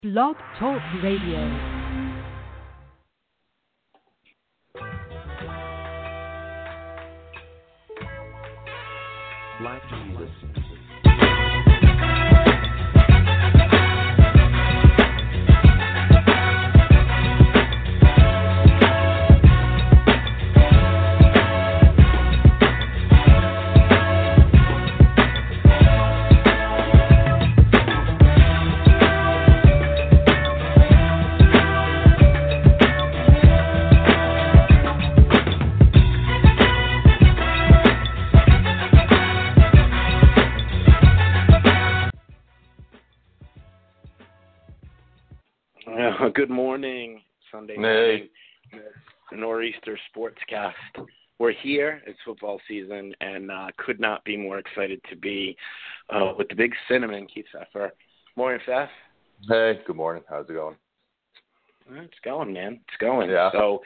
Blog Talk Radio. Black Jesus. Good morning, Sunday morning, Nor'easter Sportscast. We're here. It's football season, and could not be more excited to be with the big cinnamon, Keith Pfeffer. Morning, Pfeff. Hey, good morning. How's it going? It's going, man. It's going. Yeah. So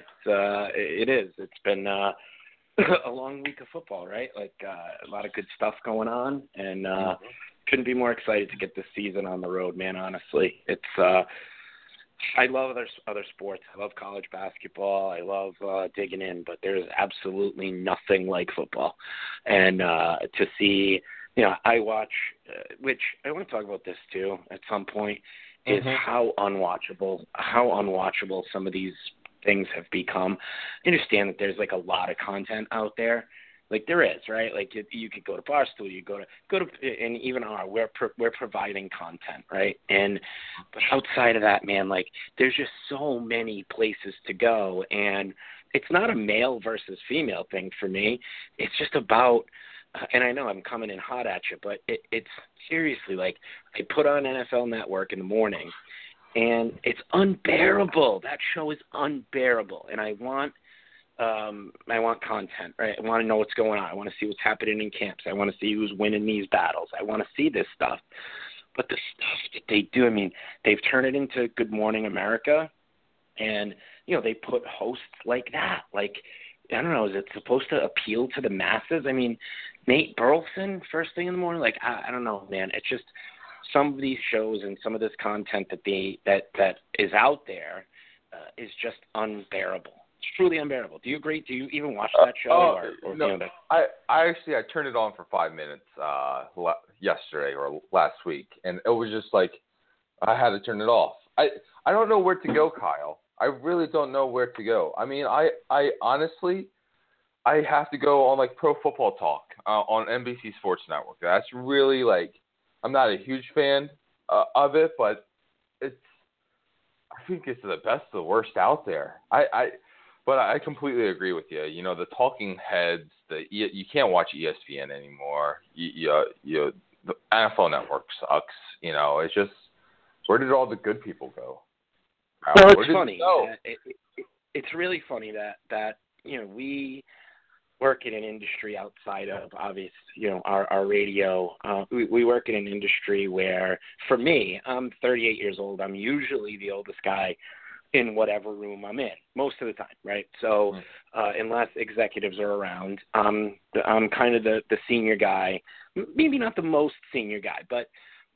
it is. It's been a long week of football, right? Like a lot of good stuff going on, and couldn't be more excited to get this season on the road, man. Honestly, it's. I love other sports. I love college basketball. I love digging in, but there's absolutely nothing like football. And to see, I watch, which I want to talk about this too at some point, is how unwatchable some of these things have become. I understand that there's like a lot of content out there. Like there is, right? Like you could go to Barstool, you go to, and even we're providing content, right? But outside of that, man, like there's just so many places to go, and it's not a male versus female thing for me. It's just about, and I know I'm coming in hot at you, but it's seriously like I put on NFL Network in the morning, and it's unbearable. That show is unbearable, and I want content, right? I want to know what's going on. I want to see what's happening in camps. I want to see who's winning these battles. I want to see this stuff. But the stuff that they do, I mean, they've turned it into Good Morning America, and, they put hosts like that. Like, I don't know, is it supposed to appeal to the masses? I mean, Nate Burleson, first thing in the morning, like, I don't know, man. It's just some of these shows and some of this content that is out there is just unbearable. It's truly unbearable. Do you agree? Do you even watch that show? No, I turned it on for 5 minutes yesterday or last week, and it was just like I had to turn it off. I don't know where to go, Kyle. I really don't know where to go. I mean, I honestly, I have to go on like Pro Football Talk on NBC Sports Network. That's really like, I'm not a huge fan of it, but I think it's the best of the worst out there. But I completely agree with you. The talking heads, you can't watch ESPN anymore. The NFL Network sucks. It's just, where did all the good people go? Well, it's funny. It's really funny that we work in an industry outside of, obvious, our radio. We work in an industry where, for me, I'm 38 years old. I'm usually the oldest guy in whatever room I'm in most of the time, right? So unless executives are around, I'm kind of the senior guy, maybe not the most senior guy, but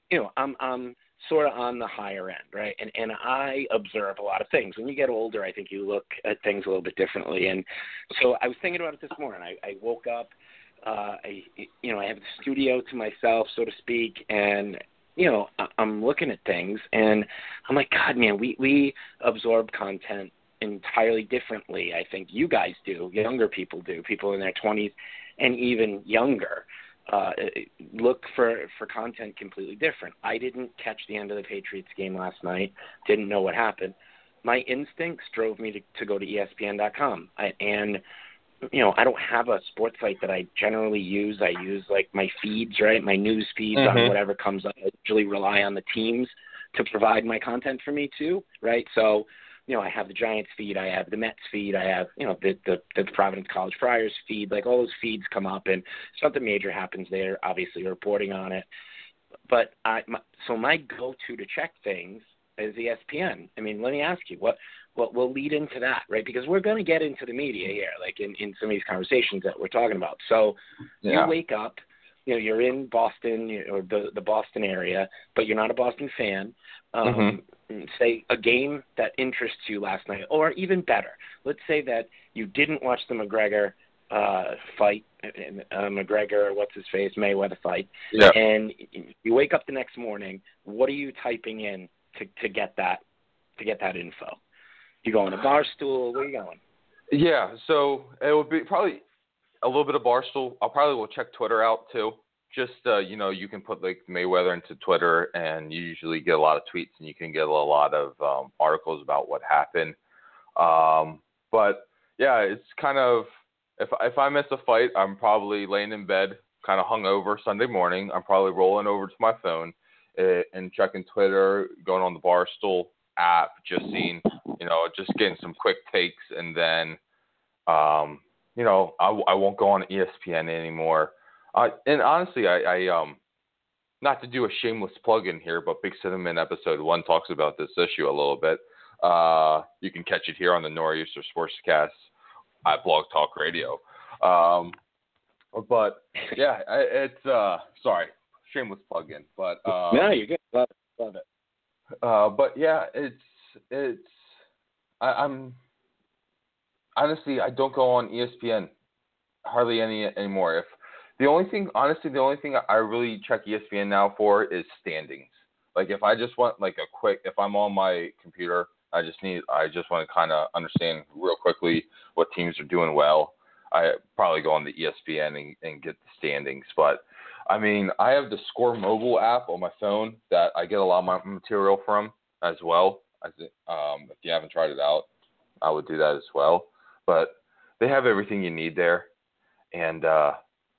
I'm sort of on the higher end, right? And I observe a lot of things. When you get older, I think you look at things a little bit differently. And so I was thinking about it this morning. I woke up, I have the studio to myself, so to speak, and I'm looking at things, and I'm like, God, man, we absorb content entirely differently. I think you guys do, younger people do, people in their 20s and even younger look for content completely different. I didn't catch the end of the Patriots game last night, didn't know what happened. My instincts drove me to go to ESPN.com, and I don't have a sports site that I generally use. I use like my feeds, right? My news feeds on whatever comes up. I usually rely on the teams to provide my content for me too, right? So, I have the Giants feed, I have the Mets feed, I have, the Providence College Friars feed, like all those feeds come up, and something major happens there, obviously reporting on it. But so my go-to to check things is ESPN. I mean, let me ask you, what will lead into that, right? Because we're going to get into the media here, like in some of these conversations that we're talking about. So you wake up, you're in Boston or the Boston area, but you're not a Boston fan. say a game that interests you last night, or even better, let's say that you didn't watch the McGregor fight, McGregor, what's his face, Mayweather fight, and you wake up the next morning. What are you typing in to get that info? You going to Barstool? Where are you going? Yeah, so it would be probably a little bit of Barstool. I'll probably will check Twitter out too. Just you can put like Mayweather into Twitter, and you usually get a lot of tweets, and you can get a lot of articles about what happened. But yeah, it's kind of if I miss a fight, I'm probably laying in bed, kind of hungover Sunday morning. I'm probably rolling over to my phone and checking Twitter, going on the Barstool app, just seeing, just getting some quick takes, and then, I won't go on ESPN anymore. And honestly, I not to do a shameless plug in here, but Big Cinnamon episode 1 talks about this issue a little bit. You can catch it here on the Nor'easter Sportscast at Blog Talk Radio. But yeah, it's sorry, shameless plug in, but no, you're good. Love it. But yeah, I'm honestly, I don't go on ESPN hardly anymore. The only thing I really check ESPN now for is standings. Like if I just want like if I'm on my computer, I just want to kind of understand real quickly what teams are doing well. I probably go on the ESPN and get the standings. But I mean, I have the Score Mobile app on my phone that I get a lot of my material from as well. If you haven't tried it out, I would do that as well. But they have everything you need there, and all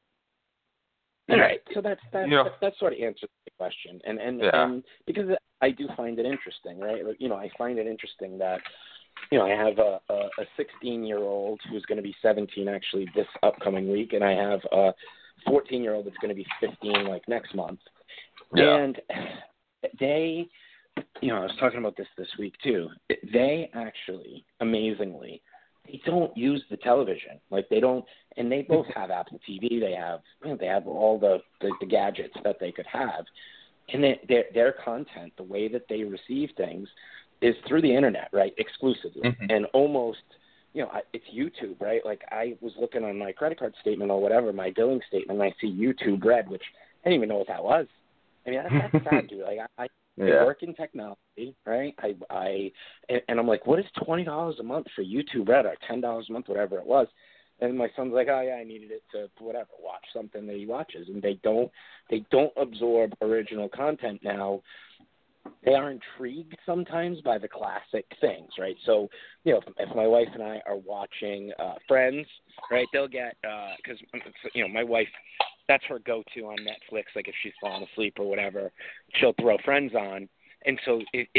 right. So that sort of answers the question, and because I do find it interesting, right? I find it interesting that I have a 16-year-old who's going to be 17 actually this upcoming week, and I have a 14-year-old that's going to be 15 like next month, and they. I was talking about this week too. They actually, amazingly, they don't use the television. Like they don't, and they both have Apple TV. They have all the gadgets that they could have, and their content, the way that they receive things, is through the internet, right? Exclusively, and almost, it's YouTube, right? Like I was looking on my credit card statement or whatever, my billing statement, and I see YouTube Red, which I didn't even know what that was. I mean, that's sad, dude. Like I work in technology, right? And I'm like, what is $20 a month for YouTube Red or $10 a month, whatever it was? And my son's like, oh yeah, I needed it to whatever, watch something that he watches. And they don't absorb original content now. They are intrigued sometimes by the classic things, right? So, if my wife and I are watching Friends, right, they'll get because my wife, that's her go-to on Netflix. Like if she's falling asleep or whatever, she'll throw Friends on. And so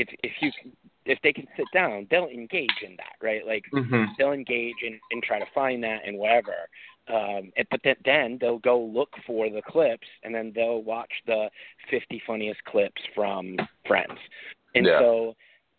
if they can sit down, they'll engage in that, right? Like they'll engage and try to find that and whatever. But then they'll go look for the clips, and then they'll watch the 50 funniest clips from Friends. And so,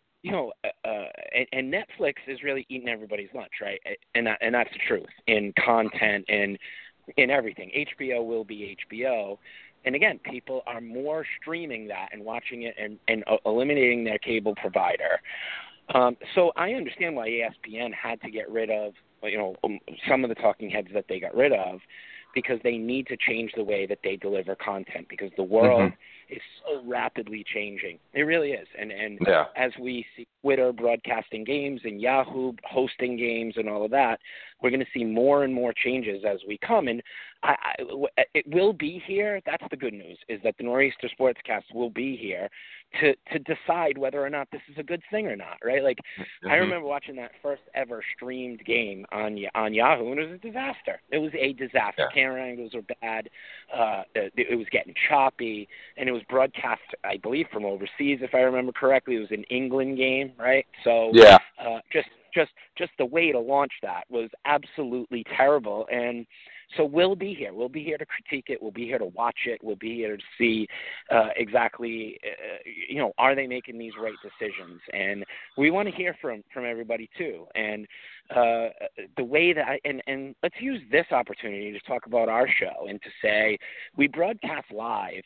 and Netflix is really eating everybody's lunch, right? And that's the truth in content and in everything. HBO will be HBO. And again, people are more streaming that and watching it and eliminating their cable provider. So I understand why ESPN had to get rid of, some of the talking heads that they got rid of, because they need to change the way that they deliver content, because the world is so rapidly changing. It really is. And as we see Twitter broadcasting games and Yahoo hosting games and all of that, we're going to see more and more changes as we come. And it will be here. That's the good news, is that the Nor'easter Sportscast will be here to decide whether or not this is a good thing or not, right? Like, I remember watching that first ever streamed game on Yahoo, and it was a disaster. It was a disaster. Yeah. Camera angles were bad. It was getting choppy, and it was broadcast, I believe, from overseas, if I remember correctly. It was an England game, right? So just the way to launch that was absolutely terrible. And so we'll be here. We'll be here to critique it. We'll be here to watch it. We'll be here to see exactly, are they making these right decisions? And we want to hear from everybody too. And the way that and let's use this opportunity to talk about our show and to say we broadcast live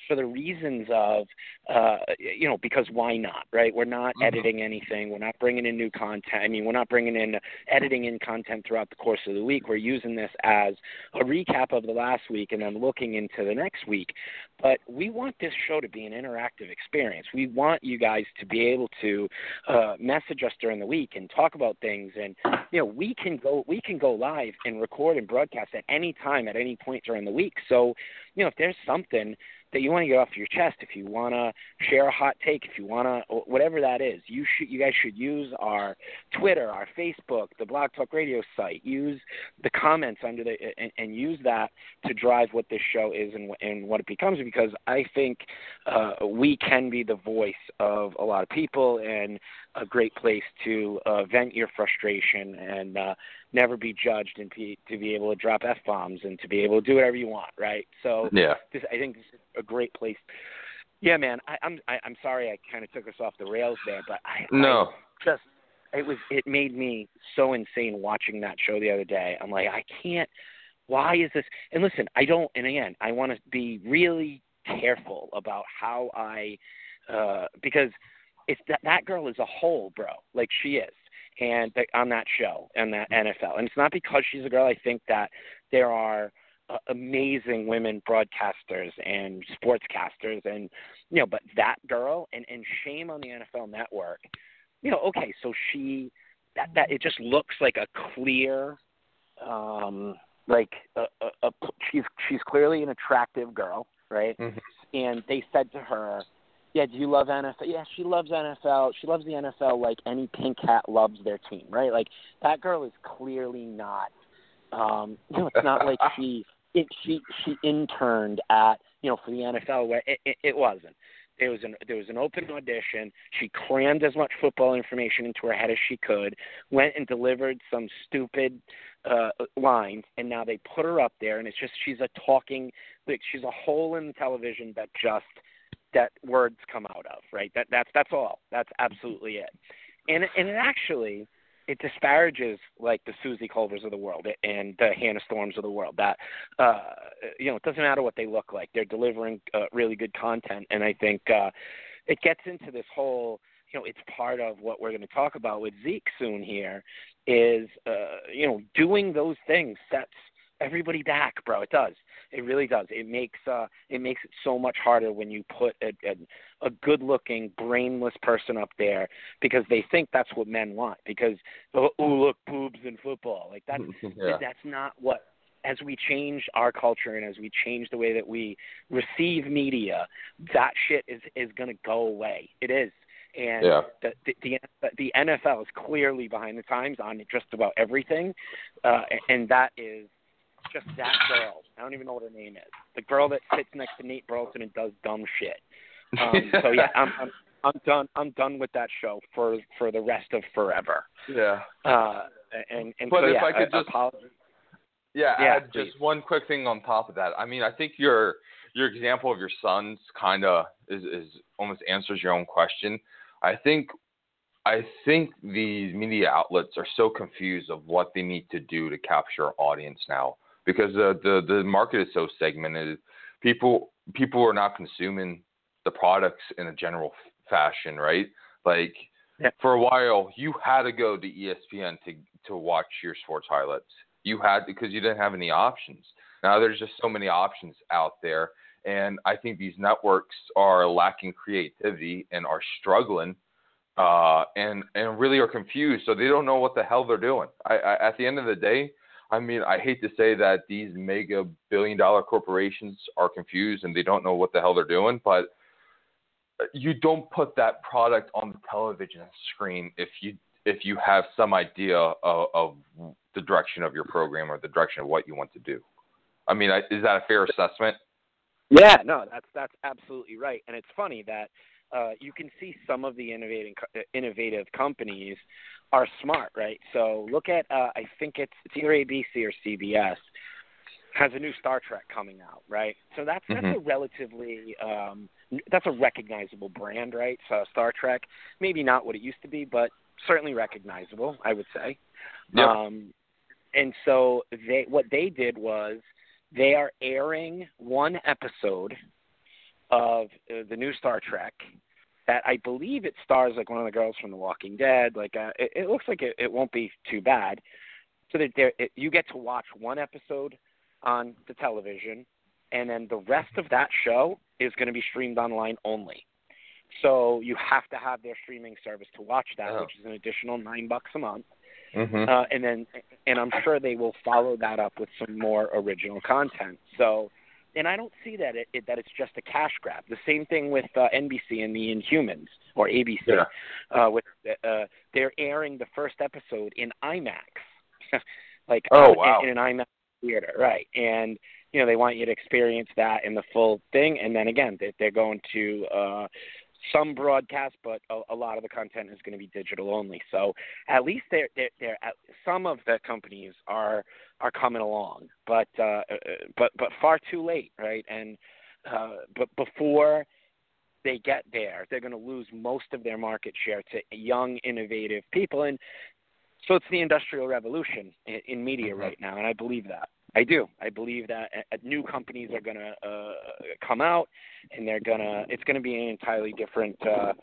for the reasons of, because why not, right? We're not editing anything. We're not bringing in new content. I mean, we're not bringing in editing in content throughout the course of the week. We're using this as a recap of the last week and then looking into the next week. But we want this show to be an interactive experience. We want you guys to be able to message us during the week and talk about things. And, we can go live and record and broadcast at any time, at any point during the week. So, if there's something that you want to get off your chest, if you want to share a hot take, if you want to, whatever that is, you guys should use our Twitter, our Facebook, the Blog Talk Radio site. Use the comments under and use that to drive what this show is and what it becomes, because I think we can be the voice of a lot of people and a great place to vent your frustration and never be judged and to be able to drop F-bombs and to be able to do whatever you want, right? So yeah. I think this is a great place. Yeah, man, I'm sorry I kind of took us off the rails there, but it made me so insane watching that show the other day. I'm like, I can't, why is this? And listen, I want to be really careful about how because it's that girl is a whole, bro. Like she is. And on that show and that NFL. And it's not because she's a girl. I think that there are amazing women broadcasters and sportscasters and, but that girl and shame on the NFL Network, okay. So that it just looks like a clear, she's clearly an attractive girl. Right. Mm-hmm. And they said to her, yeah, do you love NFL? Yeah, she loves NFL. She loves the NFL like any pink hat loves their team, right? Like that girl is clearly not. It's not like she interned at for the NFL where it wasn't. There was an open audition. She crammed as much football information into her head as she could. Went and delivered some stupid lines, and now they put her up there, and it's just she's a hole in the television that words come out of, right? That's all. That's absolutely it. And it actually it disparages like the Susie Culvers of the world and the Hannah Storms of the world. That it doesn't matter what they look like; they're delivering really good content. And I think it gets into this whole. It's part of what we're going to talk about with Zeke soon. Here is doing those things sets everybody back, bro. It does. It really does. It makes it so much harder when you put a good-looking, brainless person up there because they think that's what men want. Because look, boobs in football. Like that's not what. As we change our culture and as we change the way that we receive media, that shit is going to go away. It is. And the NFL is clearly behind the times on just about everything, and that is. Just that girl. I don't even know what her name is. The girl that sits next to Nate Burleson and does dumb shit. So yeah, I'm done. I'm done with that show for the rest of forever. Yeah. And but so, if I could just add please. just one quick thing on top of that. I mean, I think your example of your sons kind of is almost answers your own question. I think these media outlets are so confused of what they need to do to capture our audience now. Because the market is so segmented, people are not consuming the products in a general fashion, right? Like for a while, you had to go to ESPN to watch your sports highlights. You had because you didn't have any options. Now there's just so many options out there, and I think these networks are lacking creativity and are struggling, and really are confused. So they don't know what the hell they're doing. At the end of the day. I mean, I hate to say that these mega billion-dollar corporations are confused and they don't know what the hell they're doing, but you don't put that product on the television screen if you have some idea of the direction of your program or the direction of what you want to do. I mean, is that a fair assessment? Yeah, no, that's absolutely right. And it's funny that you can see some of the innovative companies are smart, right? So look at, I think it's either ABC or CBS has a new Star Trek coming out, right? So that's a relatively, that's a recognizable brand, right? So Star Trek, maybe not what it used to be, but certainly recognizable, I would say. Yep. And so what they did was they are airing one episode of the new Star Trek that I believe it stars like one of the girls from The Walking Dead. Like it looks like it won't be too bad. So that you get to watch one episode on the television, and then the rest of that show is going to be streamed online only. So you have to have their streaming service to watch that, which is an additional $9 a month. And I'm sure they will follow that up with some more original content. So, and I don't see that that it's just a cash grab. The same thing with NBC and the Inhumans, or ABC. With they're airing the first episode in IMAX, like in an IMAX theater, right? And they want you to experience that in the full thing. And then again, they're going to some broadcast, but a lot of the content is going to be digital only. So at least they're some of the companies are coming along, but far too late, right? And but before they get there, they're going to lose most of their market share to young, innovative people. And so it's the industrial revolution in media right now, and I believe that. I do. I believe that new companies are going to come out, and it's going to be an entirely different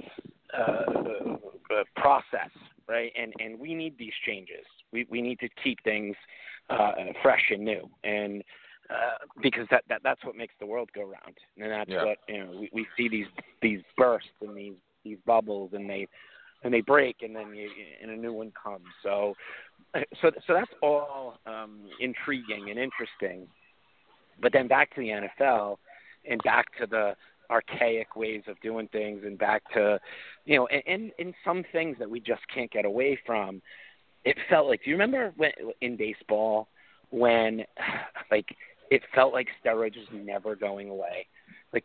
process, right? And we need these changes. We need to keep things fresh and new, and because that's what makes the world go round, and that's what we see these bursts and these bubbles, and they break, and then and a new one comes. So that's all intriguing and interesting. But then back to the NFL and back to the archaic ways of doing things, and back to, and some things that we just can't get away from. It felt like, do you remember in baseball when like it felt like steroids was never going away? Like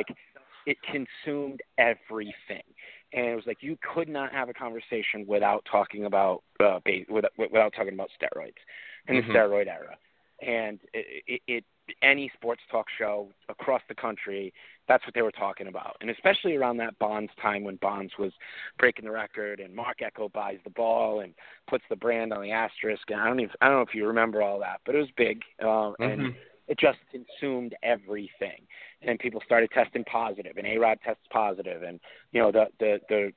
it consumed everything. And it was like you could not have a conversation without talking about without talking about steroids and the steroid era. And any sports talk show across the country, that's what they were talking about. And especially around that Bonds time, when Bonds was breaking the record, and Mark Ecko buys the ball and puts the brand on the asterisk. And I don't know if you remember all that, but it was big, and it just consumed everything. And then people started testing positive, and A-Rod tests positive, and the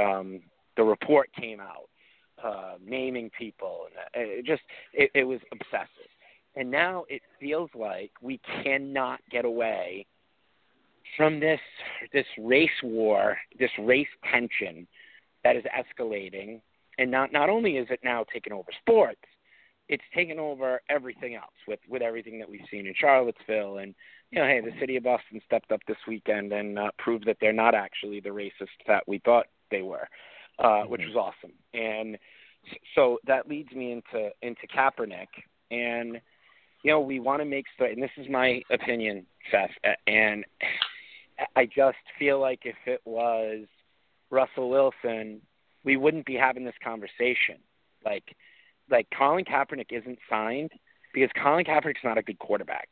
report came out naming people, and it was obsessive. And now it feels like we cannot get away from this race war, this race tension that is escalating. And not only is it now taking over sports, it's taken over everything else with everything that we've seen in Charlottesville. And, hey, the city of Boston stepped up this weekend and proved that they're not actually the racists that we thought they were, which was awesome. And so that leads me into Kaepernick. And, we want to make – and this is my opinion, Seth, and I just feel like if it was Russell Wilson, we wouldn't be having this conversation. Like Colin Kaepernick isn't signed because Colin Kaepernick's not a good quarterback.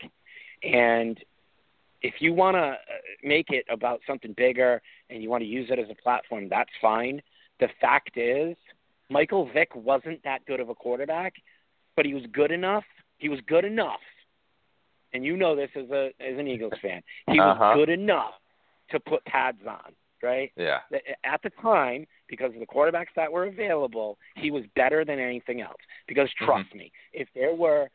And if you want to make it about something bigger and you want to use it as a platform, that's fine. The fact is, Michael Vick wasn't that good of a quarterback, but he was good enough. He was good enough, and you know this as an Eagles fan. He was good enough to put pads on, right? Yeah. At the time, because of the quarterbacks that were available, he was better than anything else. Because trust me, if there were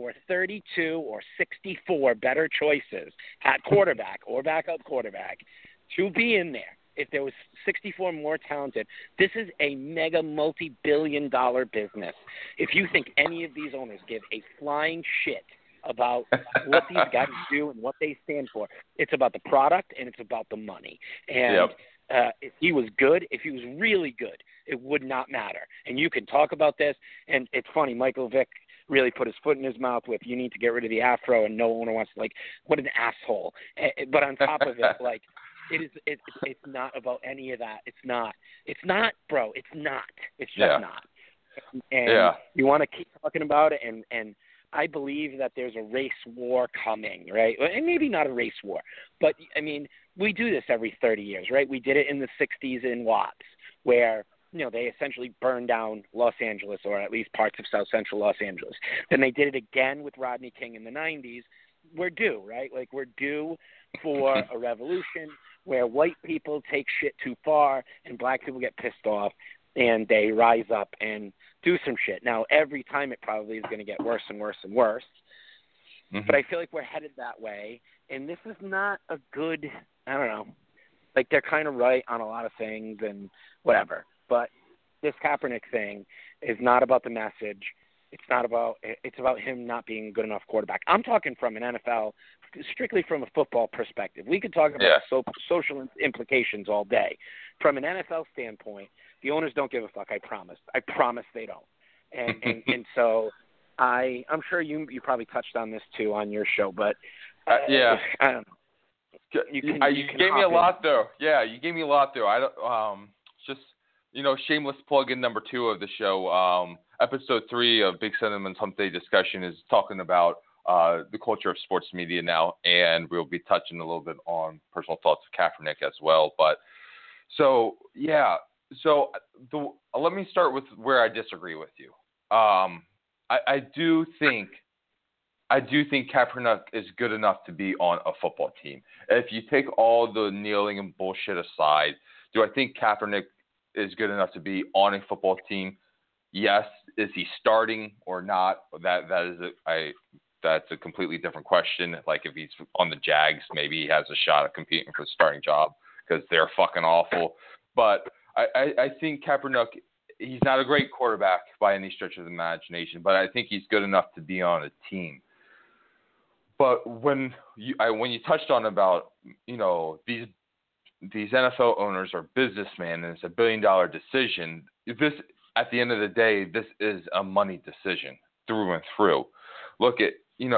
32 or 64 better choices at quarterback or backup quarterback to be in there, if there was 64 more talented, this is a mega multi-billion-dollar business. If you think any of these owners give a flying shit about what these guys do and what they stand for, it's about the product and it's about the money. And if he was good, if he was really good, it would not matter. And you can talk about this, and it's funny, Michael Vick really put his foot in his mouth with, you need to get rid of the afro, and no owner wants to, like, what an asshole. But on top of it, like, it's not about any of that. It's not, bro. It's not. It's just not. And you want to keep talking about it, and I believe that there's a race war coming, right? And maybe not a race war, but, I mean, we do this every 30 years, right? We did it in the 60s in Watts, where, they essentially burned down Los Angeles, or at least parts of South Central Los Angeles. Then they did it again with Rodney King in the 90s. We're due, right? Like, we're due for a revolution where white people take shit too far and black people get pissed off and they rise up and do some shit. Now, every time it probably is going to get worse and worse and worse. Mm-hmm. But I feel like we're headed that way. And this is not a good, I don't know, like they're kind of right on a lot of things and whatever. But this Kaepernick thing is not about the message. It's about him not being a good enough quarterback. I'm talking from an NFL, strictly from a football perspective. We could talk about social implications all day. From an NFL standpoint, the owners don't give a fuck. I promise they don't. And so I'm sure you probably touched on this too on your show, but I don't know. You gave me a lot though. Yeah, you gave me a lot though. I don't just shameless plug in number 2 of the show. Episode 3 of Big Cinnamon Hump Day Discussion is talking about the culture of sports media now, and we'll be touching a little bit on personal thoughts of Kaepernick as well. But let me start with where I disagree with you. I do think Kaepernick is good enough to be on a football team. If you take all the kneeling and bullshit aside, do I think Kaepernick is good enough to be on a football team? Yes. Is he starting or not? That's a completely different question. Like if he's on the Jags, maybe he has a shot at competing for the starting job because they're fucking awful. But I think Kaepernick, he's not a great quarterback by any stretch of the imagination, but I think he's good enough to be on a team. But when you touched on about these NFL owners are businessmen and it's $1 billion decision, this at the end of the day, this is a money decision through and through. Look at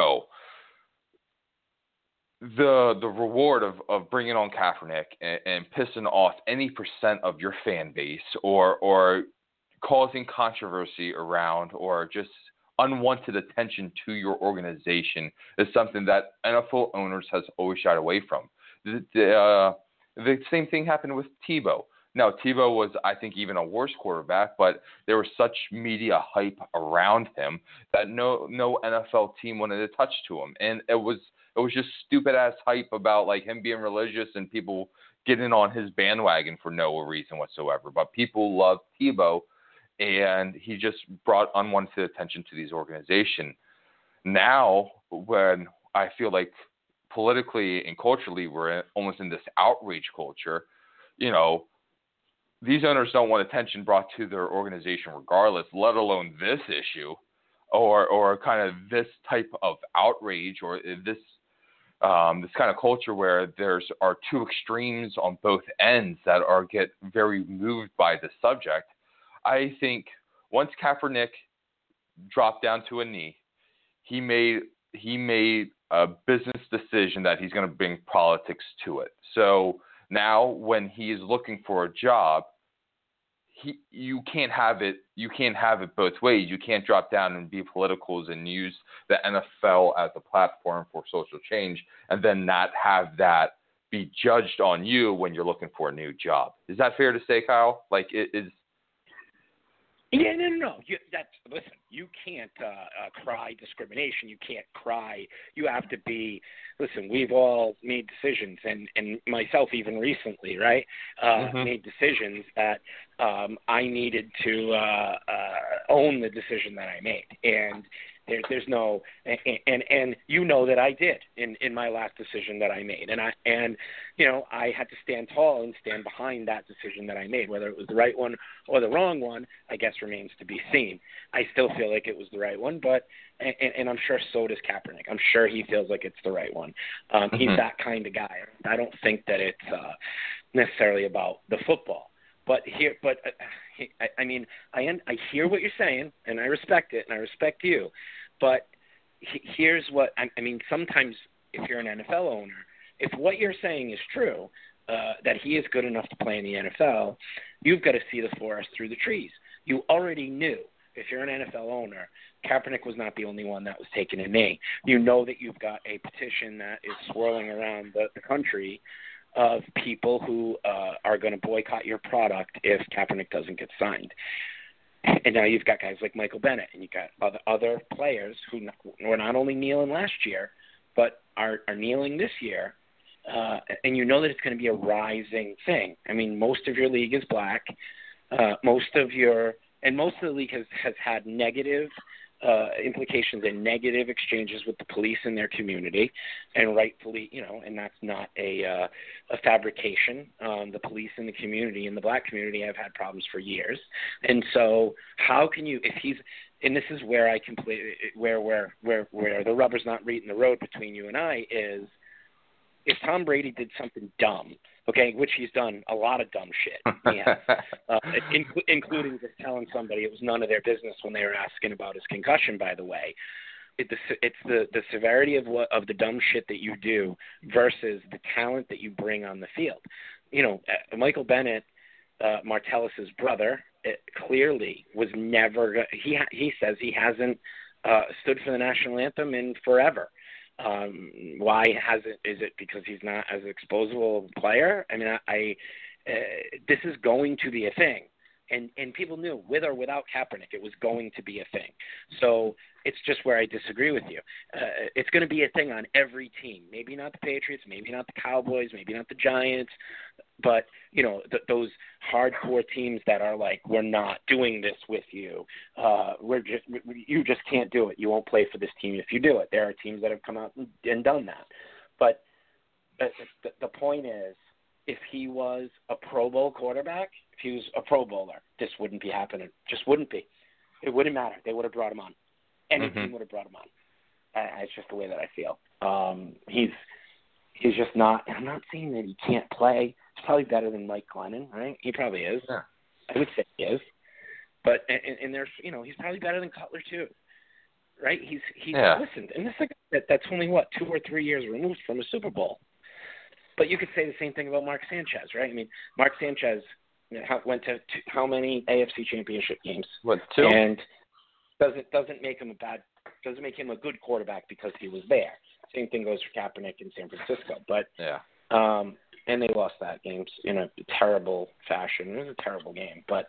the reward of bringing on Kaepernick and pissing off any percent of your fan base or causing controversy around or just unwanted attention to your organization is something that NFL owners has always shied away from. The same thing happened with Tebow. Now, Tebow was, I think, even a worse quarterback, but there was such media hype around him that no NFL team wanted to touch to him. And it was just stupid-ass hype about, like, him being religious and people getting on his bandwagon for no reason whatsoever. But people loved Tebow, and he just brought unwanted attention to these organizations. Now, when I feel like politically and culturally we're almost in this outrage culture, these owners don't want attention brought to their organization regardless, let alone this issue or kind of this type of outrage or this kind of culture where are two extremes on both ends that get very moved by the subject. I think once Kaepernick dropped down to a knee, he made a business decision that he's going to bring politics to it. So now when he is looking for a job, you can't have it both ways. You can't drop down and be politicals and use the NFL as a platform for social change and then not have that be judged on you when you're looking for a new job. Is that fair to say, Kyle? Like it is. Yeah, no. Listen, you can't cry discrimination. You can't cry. You have to be. Listen, we've all made decisions, and myself even recently, right? Made decisions that I needed to own the decision that I made, and there's no, and that I did in my last decision that I made, and I had to stand tall and stand behind that decision that I made, whether it was the right one or the wrong one, I guess remains to be seen. I still feel like it was the right one, but and I'm sure so does Kaepernick. I'm sure he feels like it's the right one. He's that kind of guy. I don't think that it's necessarily about the football, I mean, I hear what you're saying, and I respect it, and I respect you. But here's what I mean. Sometimes, if you're an NFL owner, if what you're saying is true, that he is good enough to play in the NFL, you've got to see the forest through the trees. You already knew, if you're an NFL owner, Kaepernick was not the only one that was taking a knee. You know that you've got a petition that is swirling around the country of people who are going to boycott your product if Kaepernick doesn't get signed. And now you've got guys like Michael Bennett, and you've got other players who were not only kneeling last year, but are kneeling this year and you know that it's going to be a rising thing. I mean, most of your league is black. Most of the league has had negative implications and negative exchanges with the police in their community, and rightfully, and that's not a fabrication. The police in the community, in the black community, have had problems for years, and so how can you, if he's, and this is where I completely, where the rubber's not meeting the road between you and I is, if Tom Brady did something dumb, okay, which he's done a lot of dumb shit, including just telling somebody it was none of their business when they were asking about his concussion, by the way. It's the severity of the dumb shit that you do versus the talent that you bring on the field. Michael Bennett, Martellus's brother, clearly was never. He says he hasn't stood for the national anthem in forever. Why hasn't? Is it because he's not as exposable a player? I mean, this is going to be a thing, and people knew, with or without Kaepernick, it was going to be a thing. So it's just where I disagree with you. It's going to be a thing on every team. Maybe not the Patriots, maybe not the Cowboys, maybe not the Giants, but those hardcore teams that are like, we're not doing this with you. You just can't do it. You won't play for this team if you do it. There are teams that have come out and done that. But the point is, if he was a Pro Bowl quarterback, if he was a Pro Bowler, this wouldn't be happening. Just wouldn't be. It wouldn't matter. They would have brought him on. Any team would have brought him on. It's just the way that I feel. He's just not. I'm not saying that he can't play. He's probably better than Mike Glennon, right? He probably is. Yeah. I would say he is. But and there's he's probably better than Cutler too, right? He's listened, and this is that's only 2 or 3 years removed from a Super Bowl. But you could say the same thing about Mark Sanchez, right? I mean, Mark Sanchez went to how many AFC Championship games? 2? And doesn't make him a good quarterback because he was there. Same thing goes for Kaepernick in San Francisco. But and they lost that game in a terrible fashion. It was a terrible game. But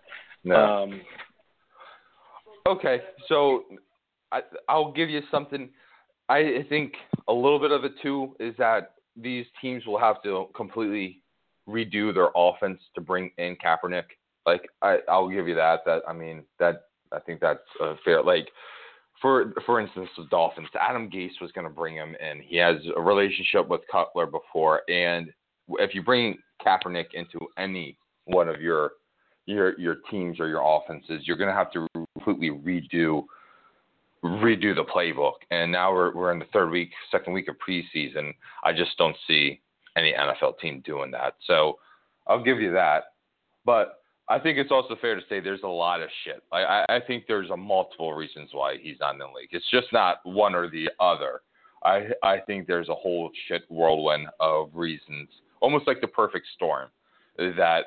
okay, so I'll give you something. I think a little bit of it too is that these teams will have to completely redo their offense to bring in Kaepernick. Like I'll give you that. I think that's fair. Like for instance, the Dolphins, Adam Gase was going to bring him in. He has a relationship with Cutler before, and if you bring Kaepernick into any one of your teams or your offenses, you're going to have to completely redo the playbook. And now we're in the second week of preseason. I just don't see any NFL team doing that. So I'll give you that. But I think it's also fair to say there's a lot of shit. I think there's multiple reasons why he's not in the league. It's just not one or the other. I think there's a whole shit whirlwind of reasons, almost like the perfect storm, that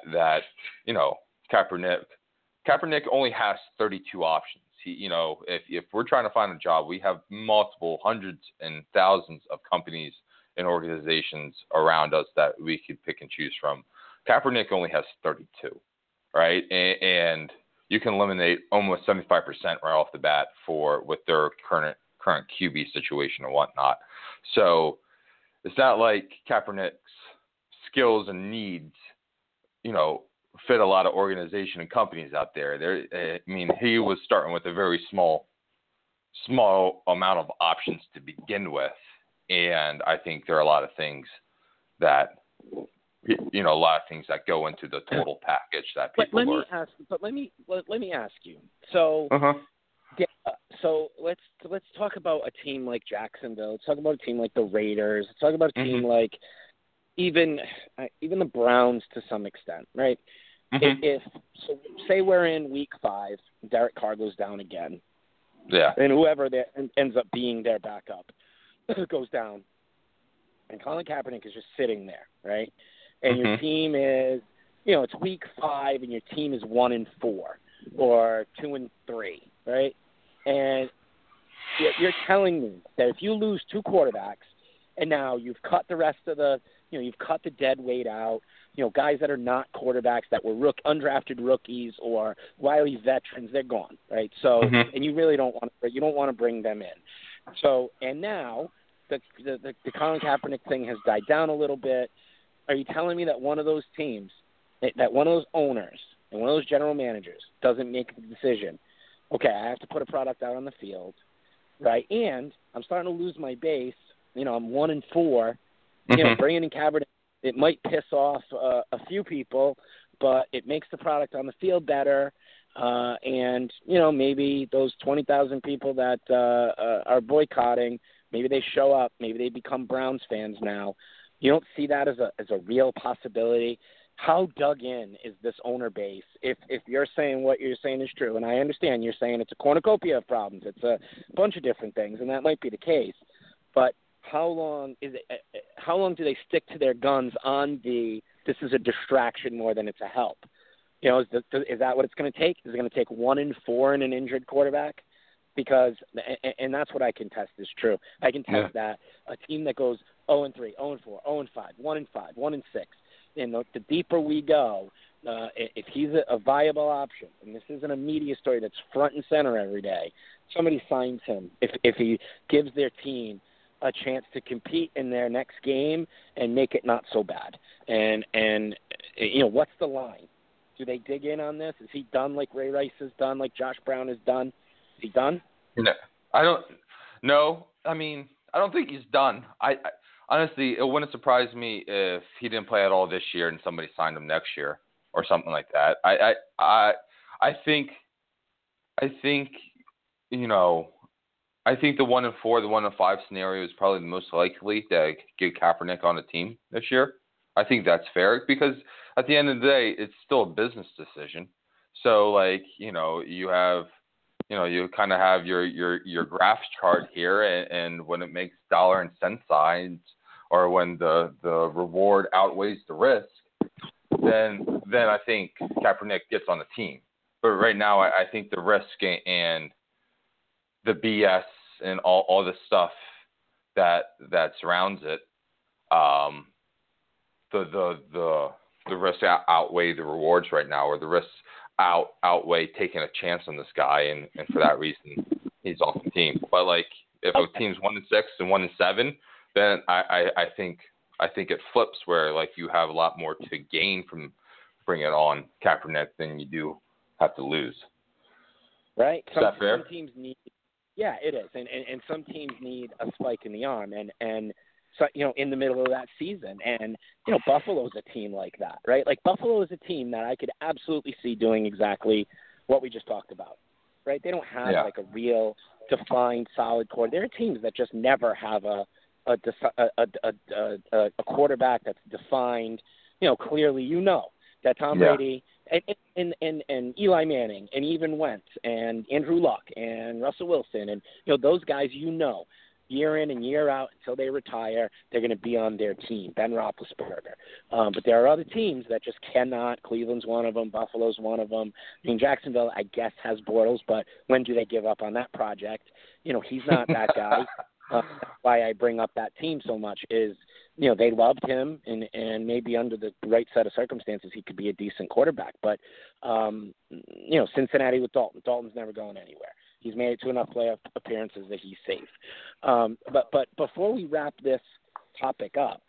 Kaepernick only has 32 options. If we're trying to find a job, we have multiple hundreds and thousands of companies and organizations around us that we could pick and choose from. Kaepernick only has 32, right? And you can eliminate almost 75% right off the bat with their current QB situation and whatnot. So it's not like Kaepernick's skills and needs, fit a lot of organization and companies out there. He was starting with a very small amount of options to begin with, and I think there are a lot of things that go into the total package that people. Let me ask you. So, so let's talk about a team like Jacksonville. Let's talk about a team like the Raiders. Let's talk about a team like even the Browns to some extent, right? If say we're in week 5, Derek Carr goes down again, and whoever ends up being their backup goes down, and Colin Kaepernick is just sitting there, right? And your team is, it's week 5, and your team is 1-4 or 2-3, right? And you're telling me that if you lose 2 quarterbacks, and now you've cut the rest of you've cut the dead weight out. Guys that are not quarterbacks that were undrafted rookies or wily veterans, they're gone, right? So, and you really don't want to bring them in. So, and now the Colin Kaepernick thing has died down a little bit. Are you telling me that one of those teams, that one of those owners and one of those general managers doesn't make the decision, okay, I have to put a product out on the field, right? And I'm starting to lose my base. I'm 1-4. Bringing in Kaepernick, it might piss off a few people, but it makes the product on the field better. And maybe those 20,000 people that are boycotting, maybe they show up, maybe they become Browns fans now. You don't see that as a real possibility. How dug in is this owner base? If you're saying what you're saying is true, and I understand you're saying it's a cornucopia of problems, it's a bunch of different things, and that might be the case. But how long do they stick to their guns on this is a distraction more than it's a help? Is that what it's going to take? Is it going to take 1-4 in an injured quarterback? Because, and that's what I can test is true. I can test that a team that goes 0-3, 0-4, 0-5, 1-5, 1-6, and the deeper we go, if he's a viable option, and this isn't a media story that's front and center every day, somebody signs him. If he gives their team a chance to compete in their next game and make it not so bad, and what's the line? Do they dig in on this? Is he done like Ray Rice has done, like Josh Brown has done? Is he done? No, I don't. No, I mean, I don't think he's done. I honestly, it wouldn't surprise me if he didn't play at all this year and somebody signed him next year or something like that. I think I think the 1-4, the 1-5 scenario is probably the most likely to get Kaepernick on a team this year. I think that's fair because at the end of the day, it's still a business decision. So you have, you kind of have your graph chart here, and when it makes dollar and cent signs, or when the reward outweighs the risk, then I think Kaepernick gets on the team. But right now, I think the risk and the BS and all the stuff that surrounds it, the risks outweigh the rewards right now, or the risks outweigh taking a chance on this guy, and for that reason, he's off the team. But if a team's 1-6 and 1-7, then I think it flips where you have a lot more to gain from bringing on Kaepernick than you do have to lose. Right. Is that fair? Some teams need. Yeah, it is, and some teams need a spike in the arm, and so in the middle of that season, and Buffalo's a team like that, right? Buffalo is a team that I could absolutely see doing exactly what we just talked about, right? They don't have a real defined solid core. There are teams that just never have a quarterback that's defined, clearly. That Tom Brady and Eli Manning and even Wentz and Andrew Luck and Russell Wilson and those guys, year in and year out until they retire, they're going to be on their team. Ben Roethlisberger. But there are other teams that just cannot. Cleveland's one of them. Buffalo's one of them. I mean, Jacksonville, I guess, has Bortles, but when do they give up on that project? He's not that guy. That's why I bring up that team so much is, they loved him, and maybe under the right set of circumstances, he could be a decent quarterback. But, Cincinnati with Dalton. Dalton's never going anywhere. He's made it to enough playoff appearances that he's safe. But before we wrap this topic up,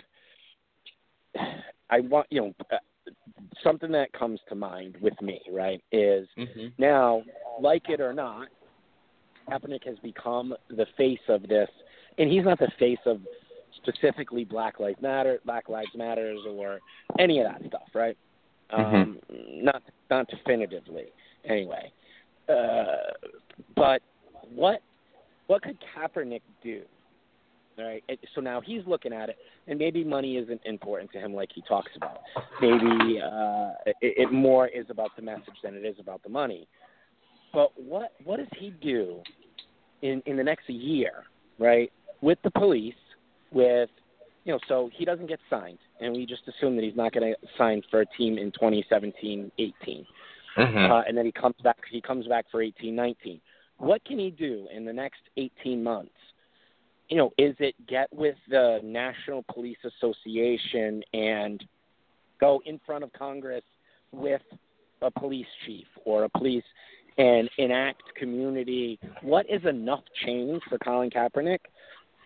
I want, something that comes to mind with me, right, is now, like it or not, Kaepernick has become the face of this, and he's not the face of specifically Black Lives Matters or any of that stuff, right? Not definitively, anyway. But what could Kaepernick do? All right. So now he's looking at it, and maybe money isn't important to him like he talks about. Maybe it more is about the message than it is about the money. But what does he do in the next year, right, with the police, with, so he doesn't get signed, and we just assume that he's not going to sign for a team in 2017-18. And then he comes back for 18-19. What can he do in the next 18 months? Is it get with the National Police Association and go in front of Congress with a police chief or a police and enact community? What is enough change for Colin Kaepernick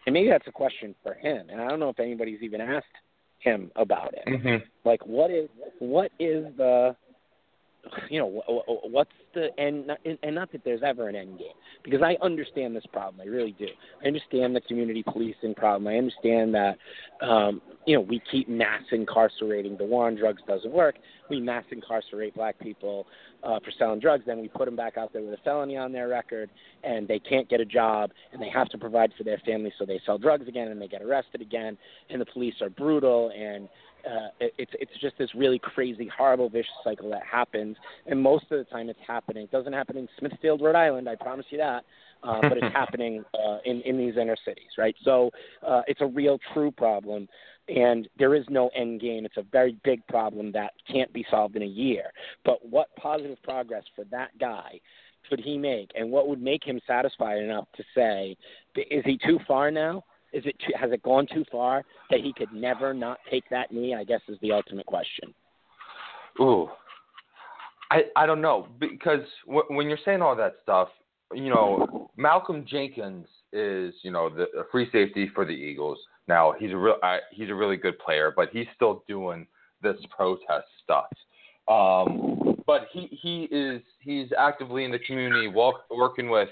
and maybe that's a question for him, and I don't know if anybody's even asked him about it. Mm-hmm. Like, what is the, what's the end? And not that there's ever an end game, because I understand this problem. I really do. I understand the community policing problem. I understand that, we keep mass incarcerating. The war on drugs doesn't work. We mass incarcerate black people for selling drugs. Then we put them back out there with a felony on their record, and they can't get a job, and they have to provide for their family, so they sell drugs again, and they get arrested again, and the police are brutal, and it's just this really crazy, horrible, vicious cycle that happens, and most of the time it's happening. It doesn't happen in Smithfield, Rhode Island, I promise you that, but it's happening in these inner cities, right? So it's a real, true problem, and there is no end game. It's a very big problem that can't be solved in a year. But what positive progress for that guy could he make, and what would make him satisfied enough to say, is he too far now? Has it gone too far that he could never not take that knee, I guess, is the ultimate question. Ooh. I don't know, because when you're saying all that stuff, Malcolm Jenkins is, the free safety for the Eagles. Now, he's a really good player, but he's still doing this protest stuff. But he's actively in the community, working with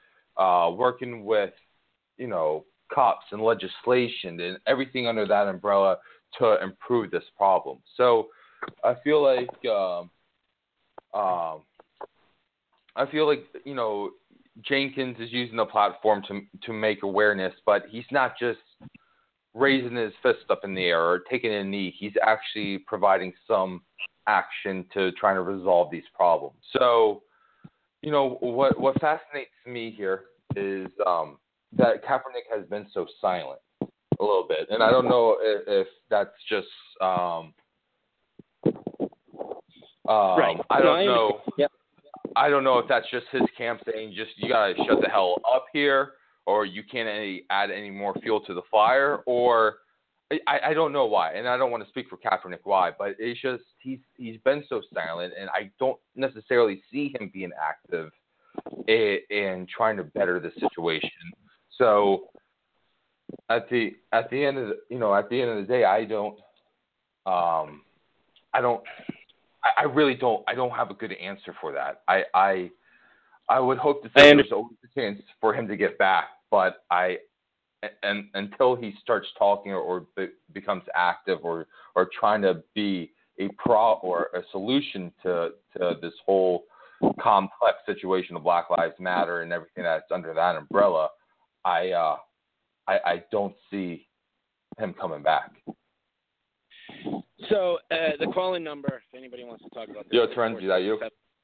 cops and legislation and everything under that umbrella to improve this problem. So I feel like Jenkins is using the platform to make awareness, but he's not just raising his fist up in the air or taking a knee. He's actually providing some action to trying to resolve these problems. So, what fascinates me here is that Kaepernick has been so silent a little bit, and I don't know if that's just right. I don't know. Yep. I don't know if that's just his camp saying just you gotta shut the hell up here, or you can't add any more fuel to the fire, or I don't know why, and I don't want to speak for Kaepernick why, but it's just he's been so silent, and I don't necessarily see him being active in trying to better the situation. So at the end of the day, I really don't have a good answer for that. I would hope to say there's always a chance for him to get back, but until he starts talking or becomes active or trying to be a solution to this whole complex situation of Black Lives Matter and everything that's under that umbrella, I don't see him coming back. So the call-in number, if anybody wants to talk about this. Yo, Trent, is that you?